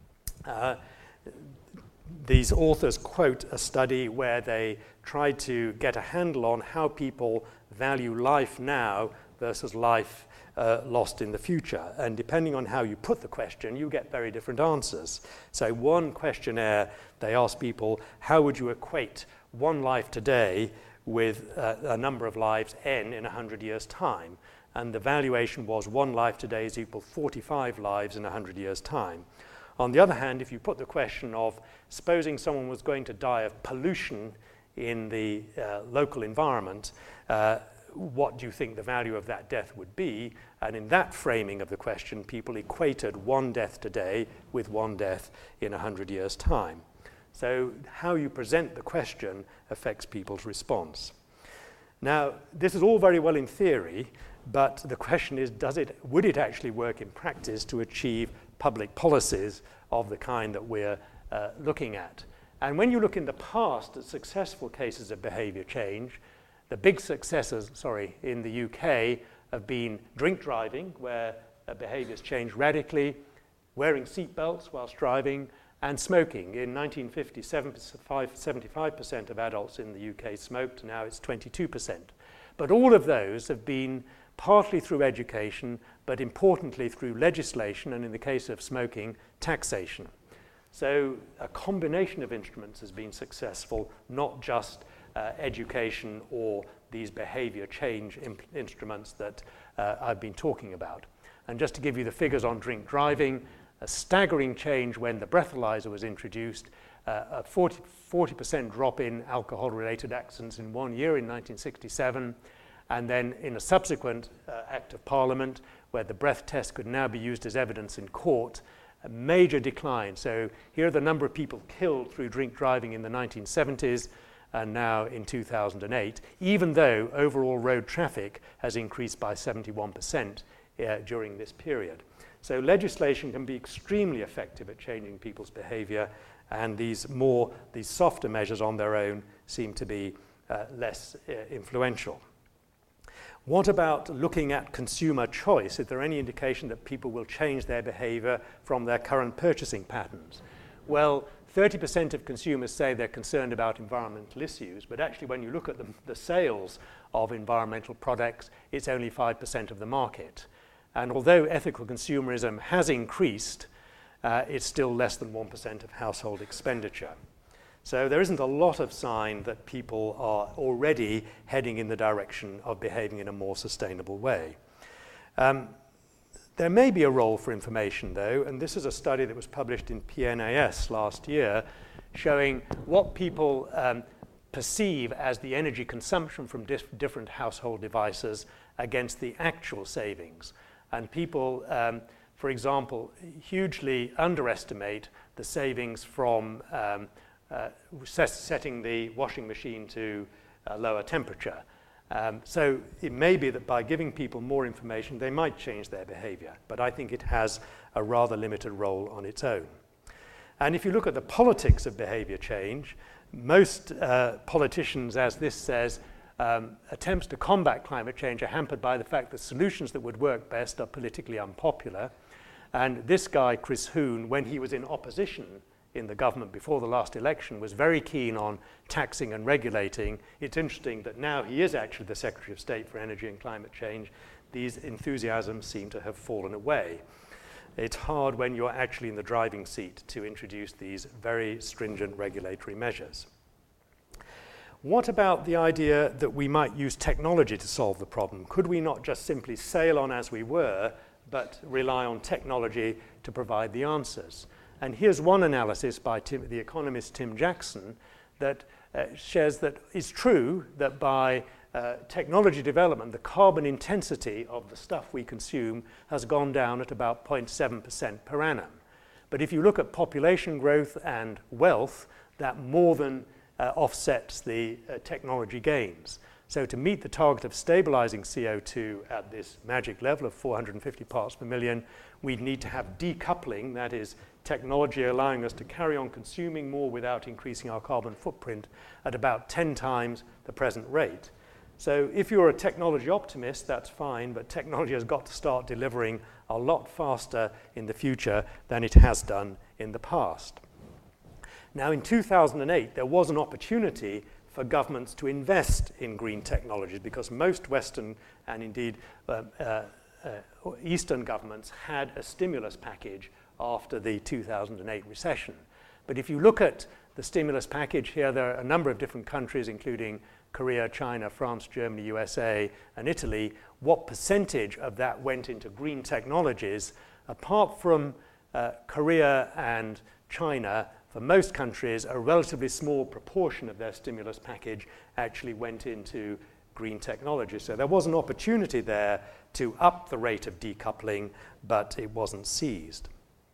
Speaker 3: these authors quote a study where they tried to get a handle on how people value life now versus life lost in the future. And depending on how you put the question, you get very different answers. So one questionnaire, they asked people, how would you equate one life today with a number of lives n in 100 years' time? And the valuation was one life today is equal to 45 lives in 100 years' time. On the other hand, if you put the question of supposing someone was going to die of pollution in the local environment, what do you think the value of that death would be? And in that framing of the question, people equated one death today with one death in 100 years' time. So how you present the question affects people's response. Now, this is all very well in theory, but the question is, would it actually work in practice to achieve public policies of the kind that we're looking at? And when you look in the past at successful cases of behavior change, the big successes, in the UK have been drink driving, where behaviors changed radically, wearing seatbelts whilst driving, and smoking. In 1950, 75% of adults in the UK smoked, now it's 22%. But all of those have been partly through education, but importantly through legislation, and in the case of smoking, taxation. So a combination of instruments has been successful, not just education or these behavior change instruments that I've been talking about. And just to give you the figures on drink driving, a staggering change when the breathalyzer was introduced, a 40% drop in alcohol-related accidents in 1 year in 1967, and then in a subsequent Act of Parliament, where the breath test could now be used as evidence in court, a major decline. So here are the number of people killed through drink driving in the 1970s, and now in 2008, even though overall road traffic has increased by 71% during this period. So legislation can be extremely effective at changing people's behavior, and these softer measures on their own seem to be less influential. What about looking at consumer choice? Is there any indication that people will change their behavior from their current purchasing patterns? Well, 30% of consumers say they're concerned about environmental issues, but actually when you look at the sales of environmental products, it's only 5% of the market. And although ethical consumerism has increased, it's still less than 1% of household expenditure. So there isn't a lot of sign that people are already heading in the direction of behaving in a more sustainable way. There may be a role for information, though, and this is a study that was published in PNAS last year, showing what people perceive as the energy consumption from different household devices against the actual savings. And people, for example, hugely underestimate the savings from setting the washing machine to a lower temperature. So it may be that by giving people more information, they might change their behavior, but I think it has a rather limited role on its own. And if you look at the politics of behavior change, most politicians, as this says, attempts to combat climate change are hampered by the fact that solutions that would work best are politically unpopular. And this guy, Chris Huhne, when he was in opposition in the government before the last election, was very keen on taxing and regulating. It's interesting that now he is actually the Secretary of State for Energy and Climate Change. These enthusiasms seem to have fallen away. It's hard when you're actually in the driving seat to introduce these very stringent regulatory measures. What about the idea that we might use technology to solve the problem? Could we not just simply sail on as we were, but rely on technology to provide the answers? And here's one analysis by the economist Tim Jackson that shares that it's true that by technology development, the carbon intensity of the stuff we consume has gone down at about 0.7% per annum. But if you look at population growth and wealth, that more than offsets the technology gains. So to meet the target of stabilizing CO2 at this magic level of 450 parts per million, we'd need to have decoupling, that is, technology allowing us to carry on consuming more without increasing our carbon footprint at about 10 times the present rate. So if you're a technology optimist, that's fine, but technology has got to start delivering a lot faster in the future than it has done in the past. Now, in 2008, there was an opportunity for governments to invest in green technologies because most Western and indeed Eastern governments had a stimulus package after the 2008 recession. But if you look at the stimulus package here, there are a number of different countries, including Korea, China, France, Germany, USA, and Italy. What percentage of that went into green technologies? Apart from Korea and China, for most countries, a relatively small proportion of their stimulus package actually went into green technology. So there was an opportunity there to up the rate of decoupling, but it wasn't seized.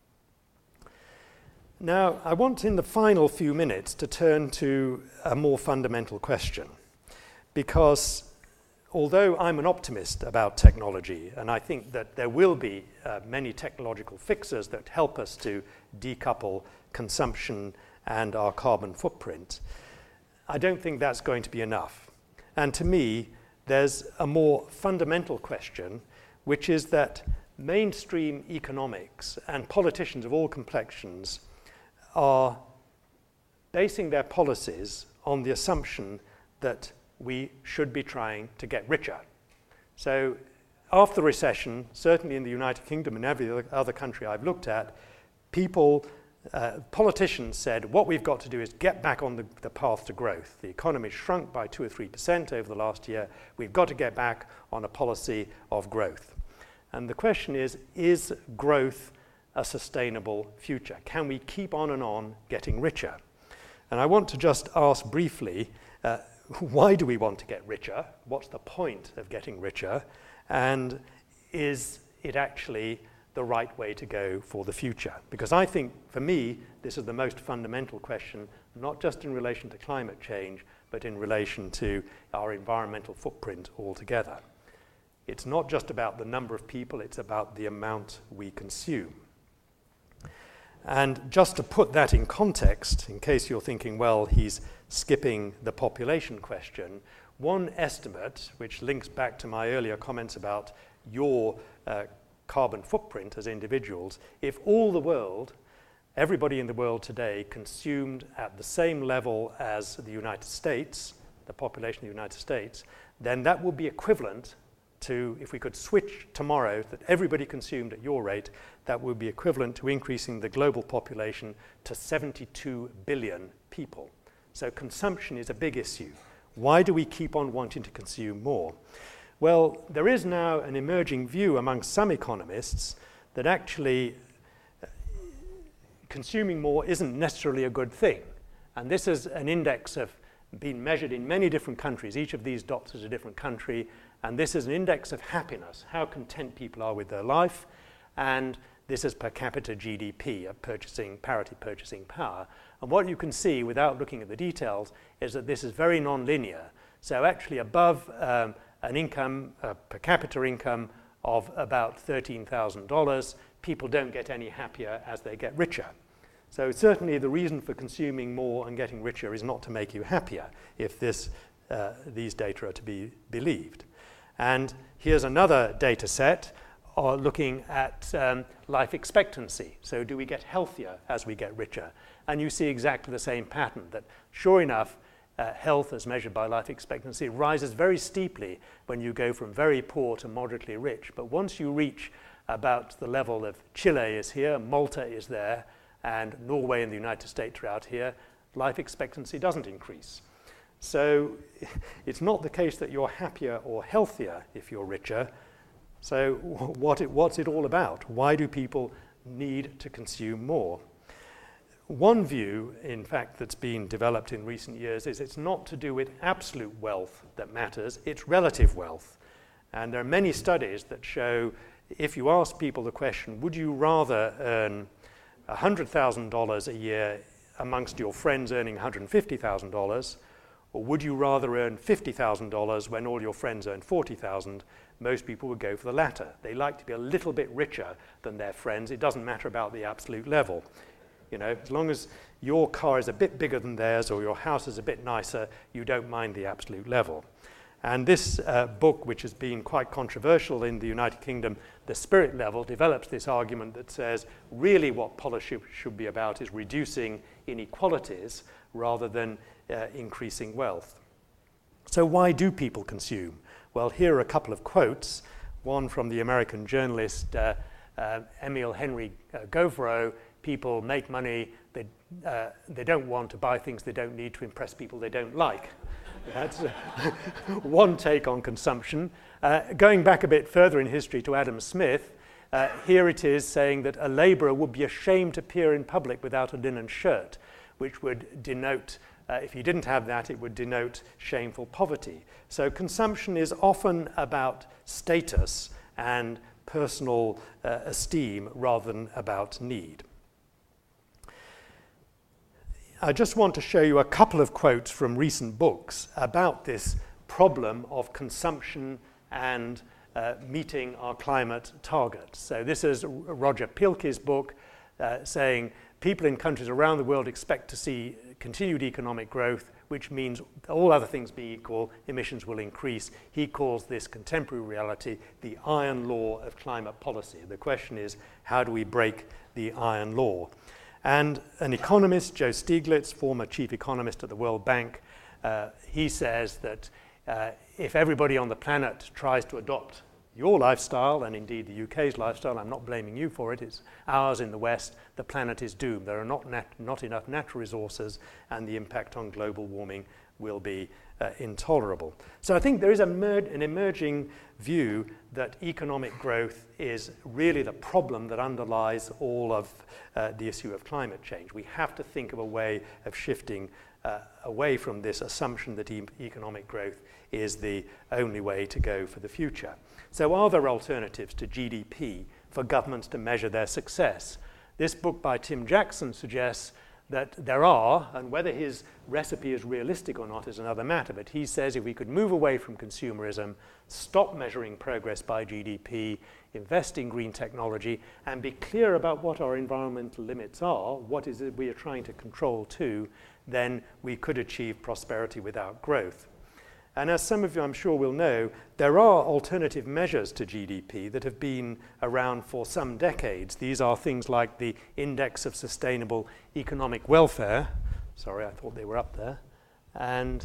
Speaker 3: Now, I want in the final few minutes to turn to a more fundamental question, because although I'm an optimist about technology, and I think that there will be many technological fixes that help us to decouple consumption and our carbon footprint, I don't think that's going to be enough. And to me, there's a more fundamental question, which is that mainstream economics and politicians of all complexions are basing their policies on the assumption that we should be trying to get richer. So after the recession, certainly in the United Kingdom and every other country I've looked at, politicians said, what we've got to do is get back on the path to growth. The economy shrunk by 2 or 3% over the last year. We've got to get back on a policy of growth. And the question is growth a sustainable future? Can we keep on getting richer? And I want to just ask briefly, why do we want to get richer? What's the point of getting richer? And is it actually the right way to go for the future? Because I think, for me, this is the most fundamental question, not just in relation to climate change, but in relation to our environmental footprint altogether. It's not just about the number of people, it's about the amount we consume. And just to put that in context, in case you're thinking, well, he's skipping the population question, one estimate, which links back to my earlier comments about your carbon footprint as individuals, if all the world, everybody in the world today consumed at the same level as the United States, the population of the United States, then that would be equivalent to, if we could switch tomorrow, that everybody consumed at your rate, that would be equivalent to increasing the global population to 72 billion people. So consumption is a big issue. Why do we keep on wanting to consume more? Well, there is now an emerging view among some economists that actually consuming more isn't necessarily a good thing. And this is an index of been measured in many different countries. Each of these dots is a different country. And this is an index of happiness, how content people are with their life. And this is per capita GDP, parity purchasing power. And what you can see without looking at the details is that this is very non-linear. So actually above an income, per capita income of about $13,000, people don't get any happier as they get richer. So certainly the reason for consuming more and getting richer is not to make you happier, if these data are to be believed. And here's another data set looking at life expectancy. So do we get healthier as we get richer? And you see exactly the same pattern, that sure enough, health as measured by life expectancy rises very steeply when you go from very poor to moderately rich. But once you reach about the level of Chile is here, Malta is there, and Norway and the United States are out here, life expectancy doesn't increase. So it's not the case that you're happier or healthier if you're richer. So what's it all about? Why do people need to consume more? One view, in fact, that's been developed in recent years is it's not to do with absolute wealth that matters, it's relative wealth. And there are many studies that show if you ask people the question, would you rather earn $100,000 a year amongst your friends earning $150,000, or would you rather earn $50,000 when all your friends earn $40,000? Most people would go for the latter. They like to be a little bit richer than their friends. It doesn't matter about the absolute level. You know, as long as your car is a bit bigger than theirs or your house is a bit nicer, you don't mind the absolute level. And this book, which has been quite controversial in the United Kingdom, The Spirit Level, develops this argument that says really what policy should be about is reducing inequalities rather than increasing wealth. So why do people consume? Well, here are a couple of quotes, one from the American journalist Emile Henry Govreau. People make money, they don't want to buy things they don't need to impress people they don't like. That's one take on consumption. Going back a bit further in history to Adam Smith, here it is saying that a labourer would be ashamed to appear in public without a linen shirt, which would denote, if he didn't have that, it would denote shameful poverty. So consumption is often about status and personal esteem rather than about need. I just want to show you a couple of quotes from recent books about this problem of consumption and meeting our climate targets. So this is Roger Pielke's book saying people in countries around the world expect to see continued economic growth, which means all other things being equal, emissions will increase. He calls this contemporary reality the iron law of climate policy. The question is, how do we break the iron law? And an economist, Joe Stiglitz, former chief economist at the World Bank, he says that if everybody on the planet tries to adopt your lifestyle, and indeed the UK's lifestyle, I'm not blaming you for it, it's ours in the West, the planet is doomed. There are not enough natural resources, and the impact on global warming will be intolerable. So I think there is an emerging view that economic growth is really the problem that underlies all of the issue of climate change. We have to think of a way of shifting away from this assumption that economic growth is the only way to go for the future. So are there alternatives to GDP for governments to measure their success? This book by Tim Jackson suggests that there are, and whether his recipe is realistic or not is another matter, but he says if we could move away from consumerism, stop measuring progress by GDP, invest in green technology, and be clear about what our environmental limits are, what is it we are trying to control too, then we could achieve prosperity without growth. And as some of you I'm sure will know, there are alternative measures to GDP that have been around for some decades. These are things like the Index of Sustainable Economic Welfare. Sorry, I thought they were up there. And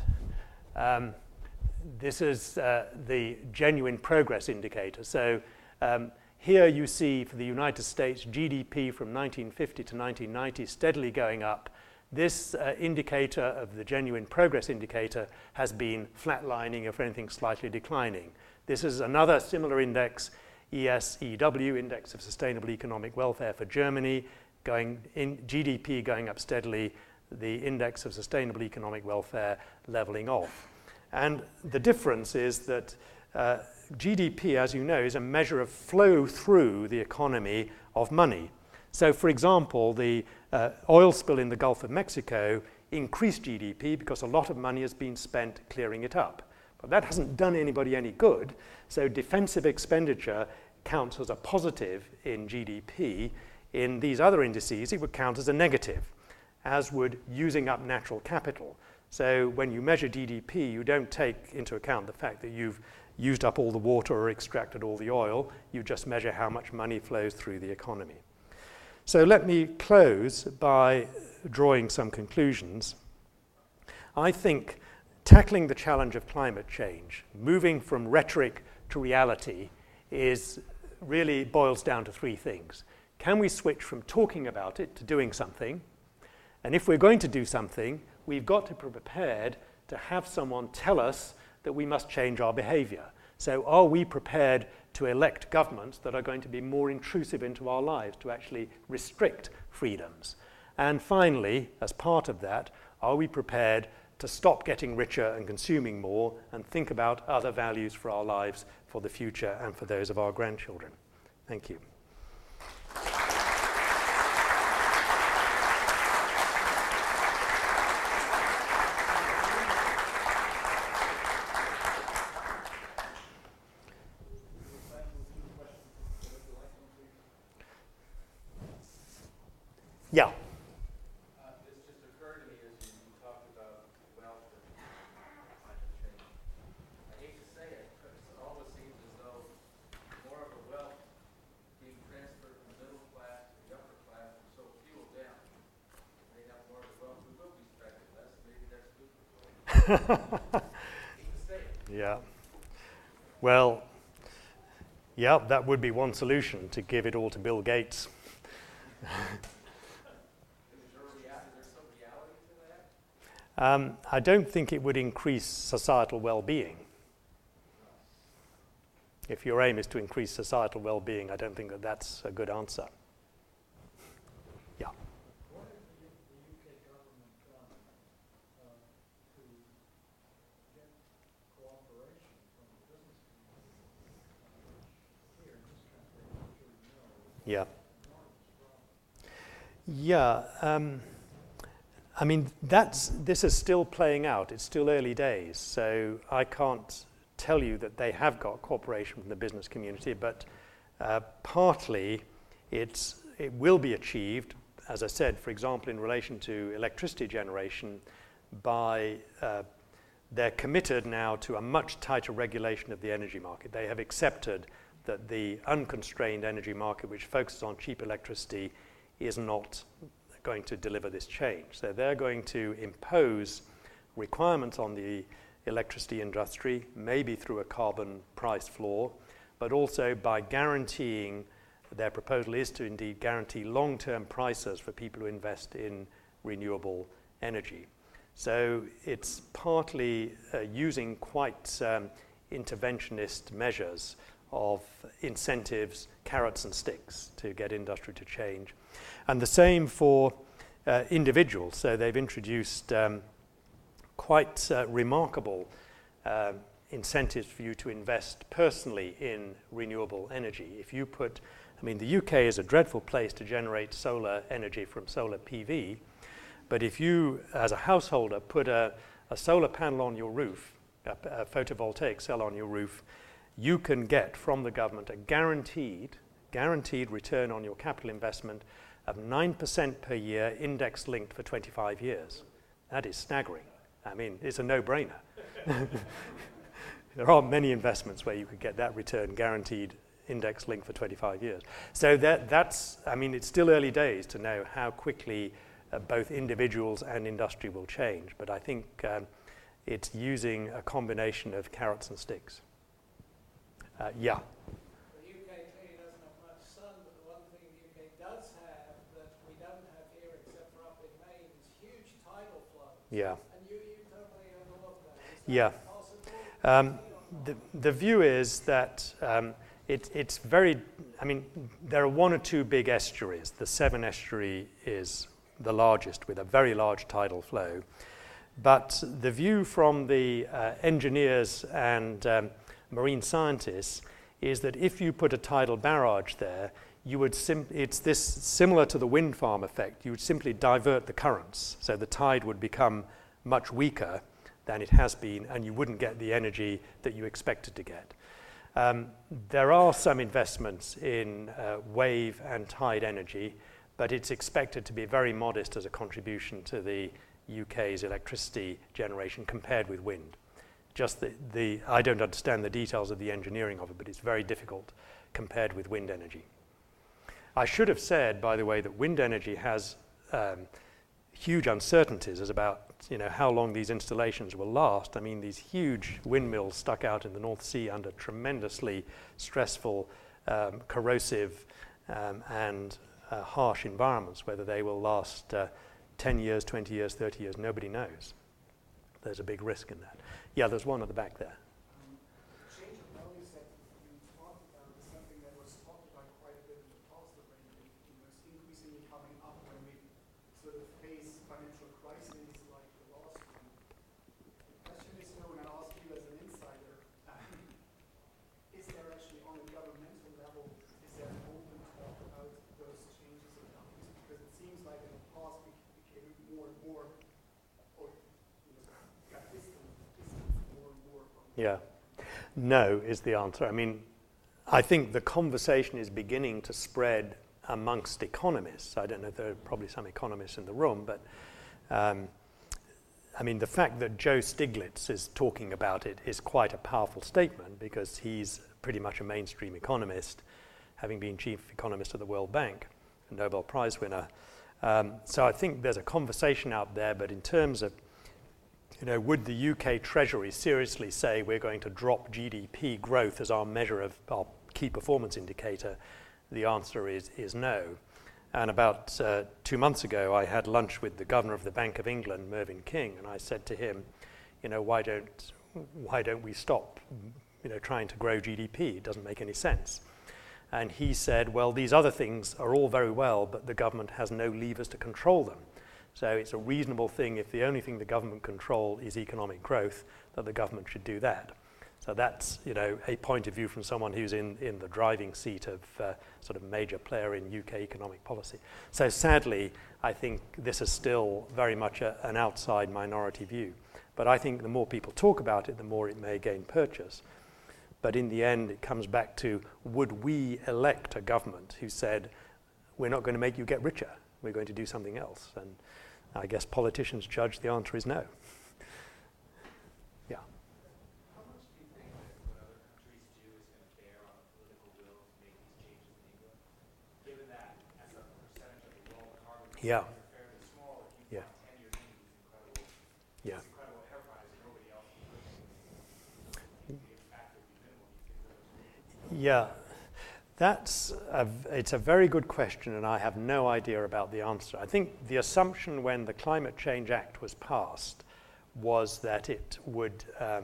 Speaker 3: this is the Genuine Progress Indicator. So here you see for the United States GDP from 1950 to 1990 steadily going up. This indicator of the Genuine Progress Indicator has been flatlining, if anything, slightly declining. This is another similar index, ESEW, Index of Sustainable Economic Welfare for Germany, GDP going up steadily, the Index of Sustainable Economic Welfare leveling off. And the difference is that GDP, as you know, is a measure of flow through the economy of money. So, for example, the oil spill in the Gulf of Mexico increased GDP because a lot of money has been spent clearing it up. But that hasn't done anybody any good. So defensive expenditure counts as a positive in GDP. In these other indices, it would count as a negative, as would using up natural capital. So when you measure GDP, you don't take into account the fact that you've used up all the water or extracted all the oil. You just measure how much money flows through the economy. So let me close by drawing some conclusions. I think tackling the challenge of climate change, moving from rhetoric to reality, is really boils down to three things. Can we switch from talking about it to doing something? And if we're going to do something, we've got to be prepared to have someone tell us that we must change our behavior. So are we prepared to elect governments that are going to be more intrusive into our lives, to actually restrict freedoms? And finally, as part of that, are we prepared to stop getting richer and consuming more and think about other values for our lives, for the future, and for those of our grandchildren? Thank you. Yeah.
Speaker 4: This just occurred to me as you talked about wealth and climate change. I hate to say it, but it almost seems as though more of the wealth being transferred from the middle class to the upper class and so fueled down. They have more of the wealth, we will be spending less. Maybe that's good for the world. Hate to say it.
Speaker 3: Yeah. Well, yeah, that would be one solution, to give it all to Bill Gates. I don't think it would increase societal well-being. If your aim is to increase societal well-being, I don't think that that's a good answer. Yeah.
Speaker 5: What has the UK government done to get cooperation from the business community here in this country, I'm sure you know,
Speaker 3: Yeah.
Speaker 5: enormous problem.
Speaker 3: Yeah. I mean, this is still playing out. It's still early days, so I can't tell you that they have got cooperation from the business community, but partly it will be achieved, as I said, for example, in relation to electricity generation, by they're committed now to a much tighter regulation of the energy market. They have accepted that the unconstrained energy market, which focuses on cheap electricity, is not going to deliver this change. So they're going to impose requirements on the electricity industry, maybe through a carbon price floor, but also by guaranteeing, their proposal is to indeed guarantee long-term prices for people who invest in renewable energy. So it's partly using quite interventionist measures of incentives, carrots and sticks, to get industry to change. And the same for individuals. So they've introduced quite remarkable incentives for you to invest personally in renewable energy. If you put, I mean, the UK is a dreadful place to generate solar energy from solar PV, but if you, as a householder, put a solar panel on your roof, a photovoltaic cell on your roof, you can get from the government a guaranteed return on your capital investment of 9% per year, index linked for 25 years. That is staggering. I mean, it's a no-brainer. There aren't many investments where you could get that return guaranteed, index linked for 25 years. So that's, I mean, it's still early days to know how quickly both individuals and industry will change, but I think it's using a combination of carrots and sticks. Yeah.
Speaker 5: The UK clearly doesn't have much sun, but the one thing the UK does have that we don't have here except for up in Maine is huge tidal floods.
Speaker 3: Yeah.
Speaker 5: And you totally overlook that. Is that
Speaker 3: Yeah.
Speaker 5: possible?
Speaker 3: The view is that it's very, I mean, there are one or two big estuaries. The Severn estuary is the largest with a very large tidal flow. But the view from the engineers and marine scientists is that if you put a tidal barrage there, you would it's this similar to the wind farm effect. You would simply divert the currents, so the tide would become much weaker than it has been, and you wouldn't get the energy that you expected to get. There are some investments in wave and tide energy, but it's expected to be very modest as a contribution to the UK's electricity generation compared with wind. Just I don't understand the details of the engineering of it, but it's very difficult compared with wind energy. I should have said, by the way, that wind energy has huge uncertainties as about how long these installations will last. I mean, these huge windmills stuck out in the North Sea under tremendously stressful corrosive and harsh environments, whether they will last 10 years, 20 years, 30 years, nobody knows. There's a big risk in that. Yeah, there's one at the back there.
Speaker 6: Change of values that you talked about is something that was talked about quite a bit in the past already. It's increasingly coming up when we sort of face financial crises like the last one. The question is, when I ask you as an insider, is there actually on a governmental level, is there an open talk about those changes of values? Because it seems like in the past we became more and more, or got distant more and more from
Speaker 3: Yeah. No is the answer. I mean, I think the conversation is beginning to spread amongst economists. I don't know if there are probably some economists in the room, but I mean, the fact that Joe Stiglitz is talking about it is quite a powerful statement, because he's pretty much a mainstream economist, having been chief economist of the World Bank, a Nobel Prize winner. So I think there's a conversation out there, but in terms of, would the UK Treasury seriously say we're going to drop GDP growth as our measure of our key performance indicator? The answer is no. And about 2 months ago, I had lunch with the governor of the Bank of England, Mervyn King, and I said to him, why don't we stop, trying to grow GDP? It doesn't make any sense. And he said, well, these other things are all very well, but the government has no levers to control them. So it's a reasonable thing, if the only thing the government control is economic growth, that the government should do that. So that's, a point of view from someone who's in the driving seat of sort of major player in UK economic policy. So sadly, I think this is still very much an outside minority view. But I think the more people talk about it, the more it may gain purchase. But in the end, it comes back to, would we elect a government who said, we're not going to make you get richer, we're going to do something else? And I guess politicians judge the answer is no. Yeah.
Speaker 4: How much do you think that what other countries do is going to bear on the political will to make these changes in England? Given that as a percentage of the world carbon
Speaker 3: Yeah.
Speaker 4: are fairly small, if you
Speaker 3: Yeah.
Speaker 4: want 10 years into these incredible,
Speaker 3: Yeah.
Speaker 4: these incredible enterprise and nobody else is doing it, the impact would be minimal. Do you think those
Speaker 3: Yeah. It's a very good question, and I have no idea about the answer. I think the assumption when the Climate Change Act was passed was that it would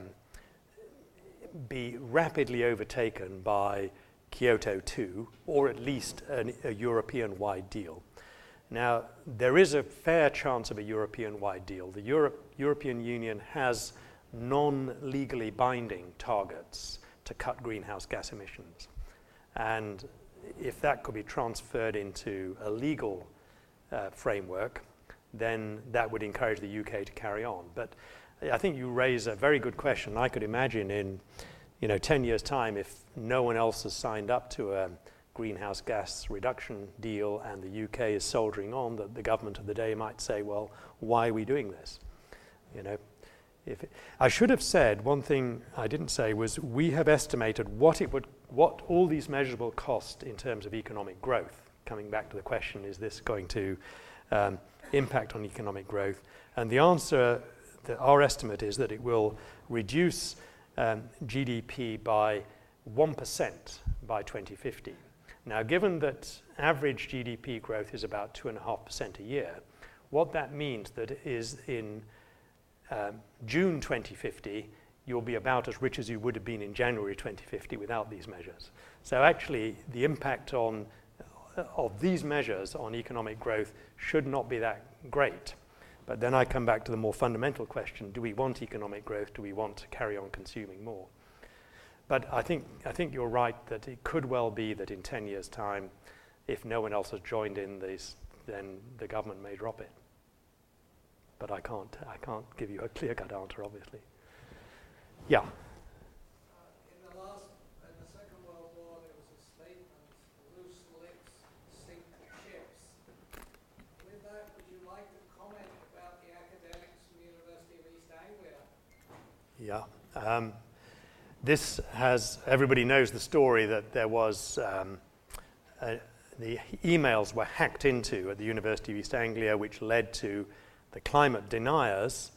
Speaker 3: be rapidly overtaken by Kyoto 2, or at least a European-wide deal. Now, there is a fair chance of a European-wide deal. The European Union has non-legally binding targets to cut greenhouse gas emissions. And if that could be transferred into a legal framework, then that would encourage the UK to carry on. But I think you raise a very good question. I could imagine in 10 years' time, if no one else has signed up to a greenhouse gas reduction deal and the UK is soldiering on, that the government of the day might say, well, why are we doing this? I should have said, one thing I didn't say was, we have estimated what all these measures will cost in terms of economic growth. Coming back to the question, is this going to impact on economic growth? And the answer, our estimate is that it will reduce GDP by 1% by 2050. Now, given that average GDP growth is about 2.5% a year, what that means that is in June 2050, you'll be about as rich as you would have been in January 2050 without these measures. So actually, the impact of these measures on economic growth should not be that great. But then I come back to the more fundamental question, do we want economic growth? Do we want to carry on consuming more? But I think you're right that it could well be that in 10 years' time, if no one else has joined in this, then the government may drop it. But I can't give you a clear-cut answer, obviously. Yeah.
Speaker 5: In the Second World War, there was a statement, loose lips sink ships. With that, would you like to comment about the academics from the University of East Anglia?
Speaker 3: Yeah. Everybody knows the story that there was, the emails were hacked into at the University of East Anglia, which led to the climate deniers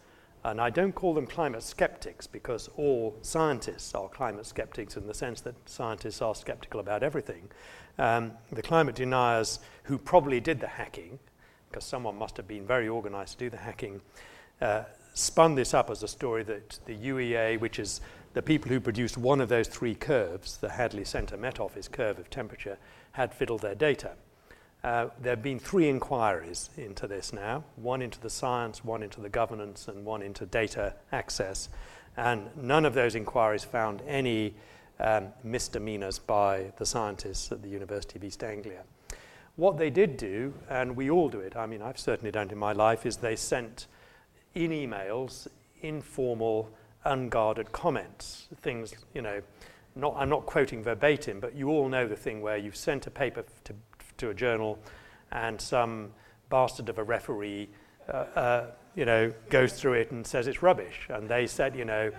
Speaker 3: And I don't call them climate skeptics because all scientists are climate skeptics in the sense that scientists are skeptical about everything. The climate deniers who probably did the hacking, because someone must have been very organized to do the hacking, spun this up as a story that the UEA, which is the people who produced one of those three curves, the Hadley Center Met Office curve of temperature, had fiddled their data. There have been 3 inquiries into this now, one into the science, one into the governance, and one into data access. And none of those inquiries found any misdemeanors by the scientists at the University of East Anglia. What they did do, and we all do it, I mean, I've certainly done it in my life, is they sent in emails informal, unguarded comments, things, you know, I'm not quoting verbatim, but you all know the thing where you've sent a paper to a journal and some bastard of a referee, you know, goes through it and says it's rubbish. And they said, you know,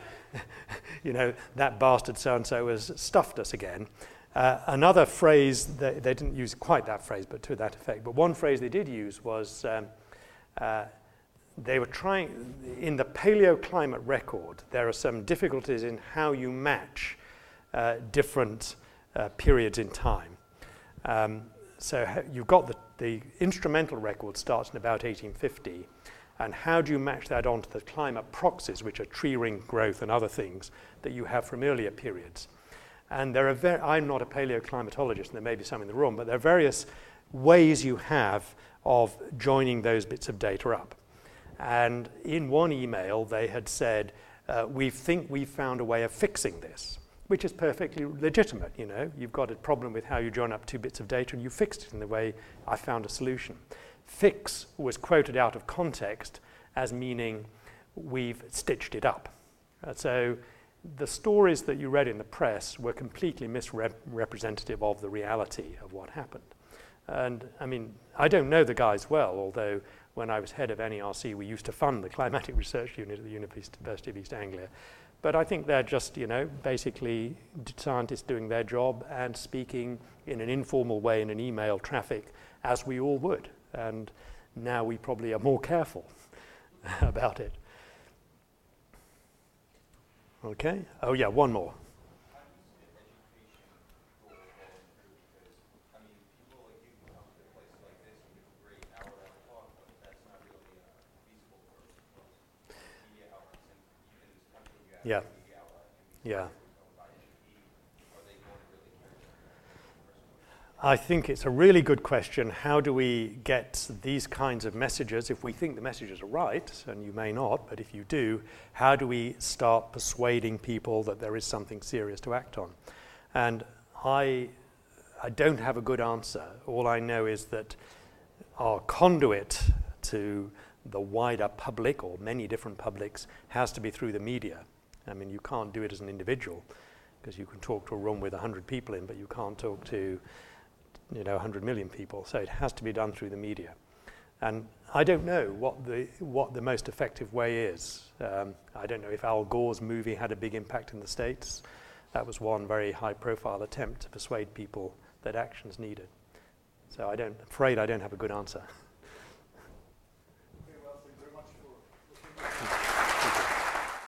Speaker 3: that bastard so-and-so has stuffed us again. Another phrase, they didn't use quite that phrase, but to that effect. But one phrase they did use was they were trying, in the paleoclimate record, there are some difficulties in how you match different periods in time. So you've got the instrumental record starts in about 1850, and how do you match that onto the climate proxies, which are tree ring growth and other things that you have from earlier periods? And there are I'm not a paleoclimatologist, and there may be some in the room, but there are various ways you have of joining those bits of data up. And in one email, they had said, we think we've found a way of fixing this, which is perfectly legitimate. You know, you've got a problem with how you join up 2 bits of data, and you fixed it in the way I found a solution. Fix was quoted out of context as meaning we've stitched it up. So the stories that you read in the press were completely misrepresentative of the reality of what happened. And I mean, I don't know the guys well, although when I was head of NERC, we used to fund the climatic research unit at the University of East Anglia. But I think they're just, you know, basically scientists doing their job and speaking in an informal way in an email traffic, as we all would. And now we probably are more careful about it. Okay. Oh yeah, one more. Yeah. Yeah. I think it's a really good question. How do we get these kinds of messages, if we think the messages are right, and you may not, but if you do, how do we start persuading people that there is something serious to act on? And I don't have a good answer. All I know is that our conduit to the wider public, or many different publics, has to be through the media. I mean, you can't do it as an individual, because you can talk to a room with 100 people in, but you can't talk to 100 million people. So it has to be done through the media. And I don't know what the most effective way is. I don't know if Al Gore's movie had a big impact in the States. That was one very high-profile attempt to persuade people that action's needed. So I'm afraid I don't have a good answer.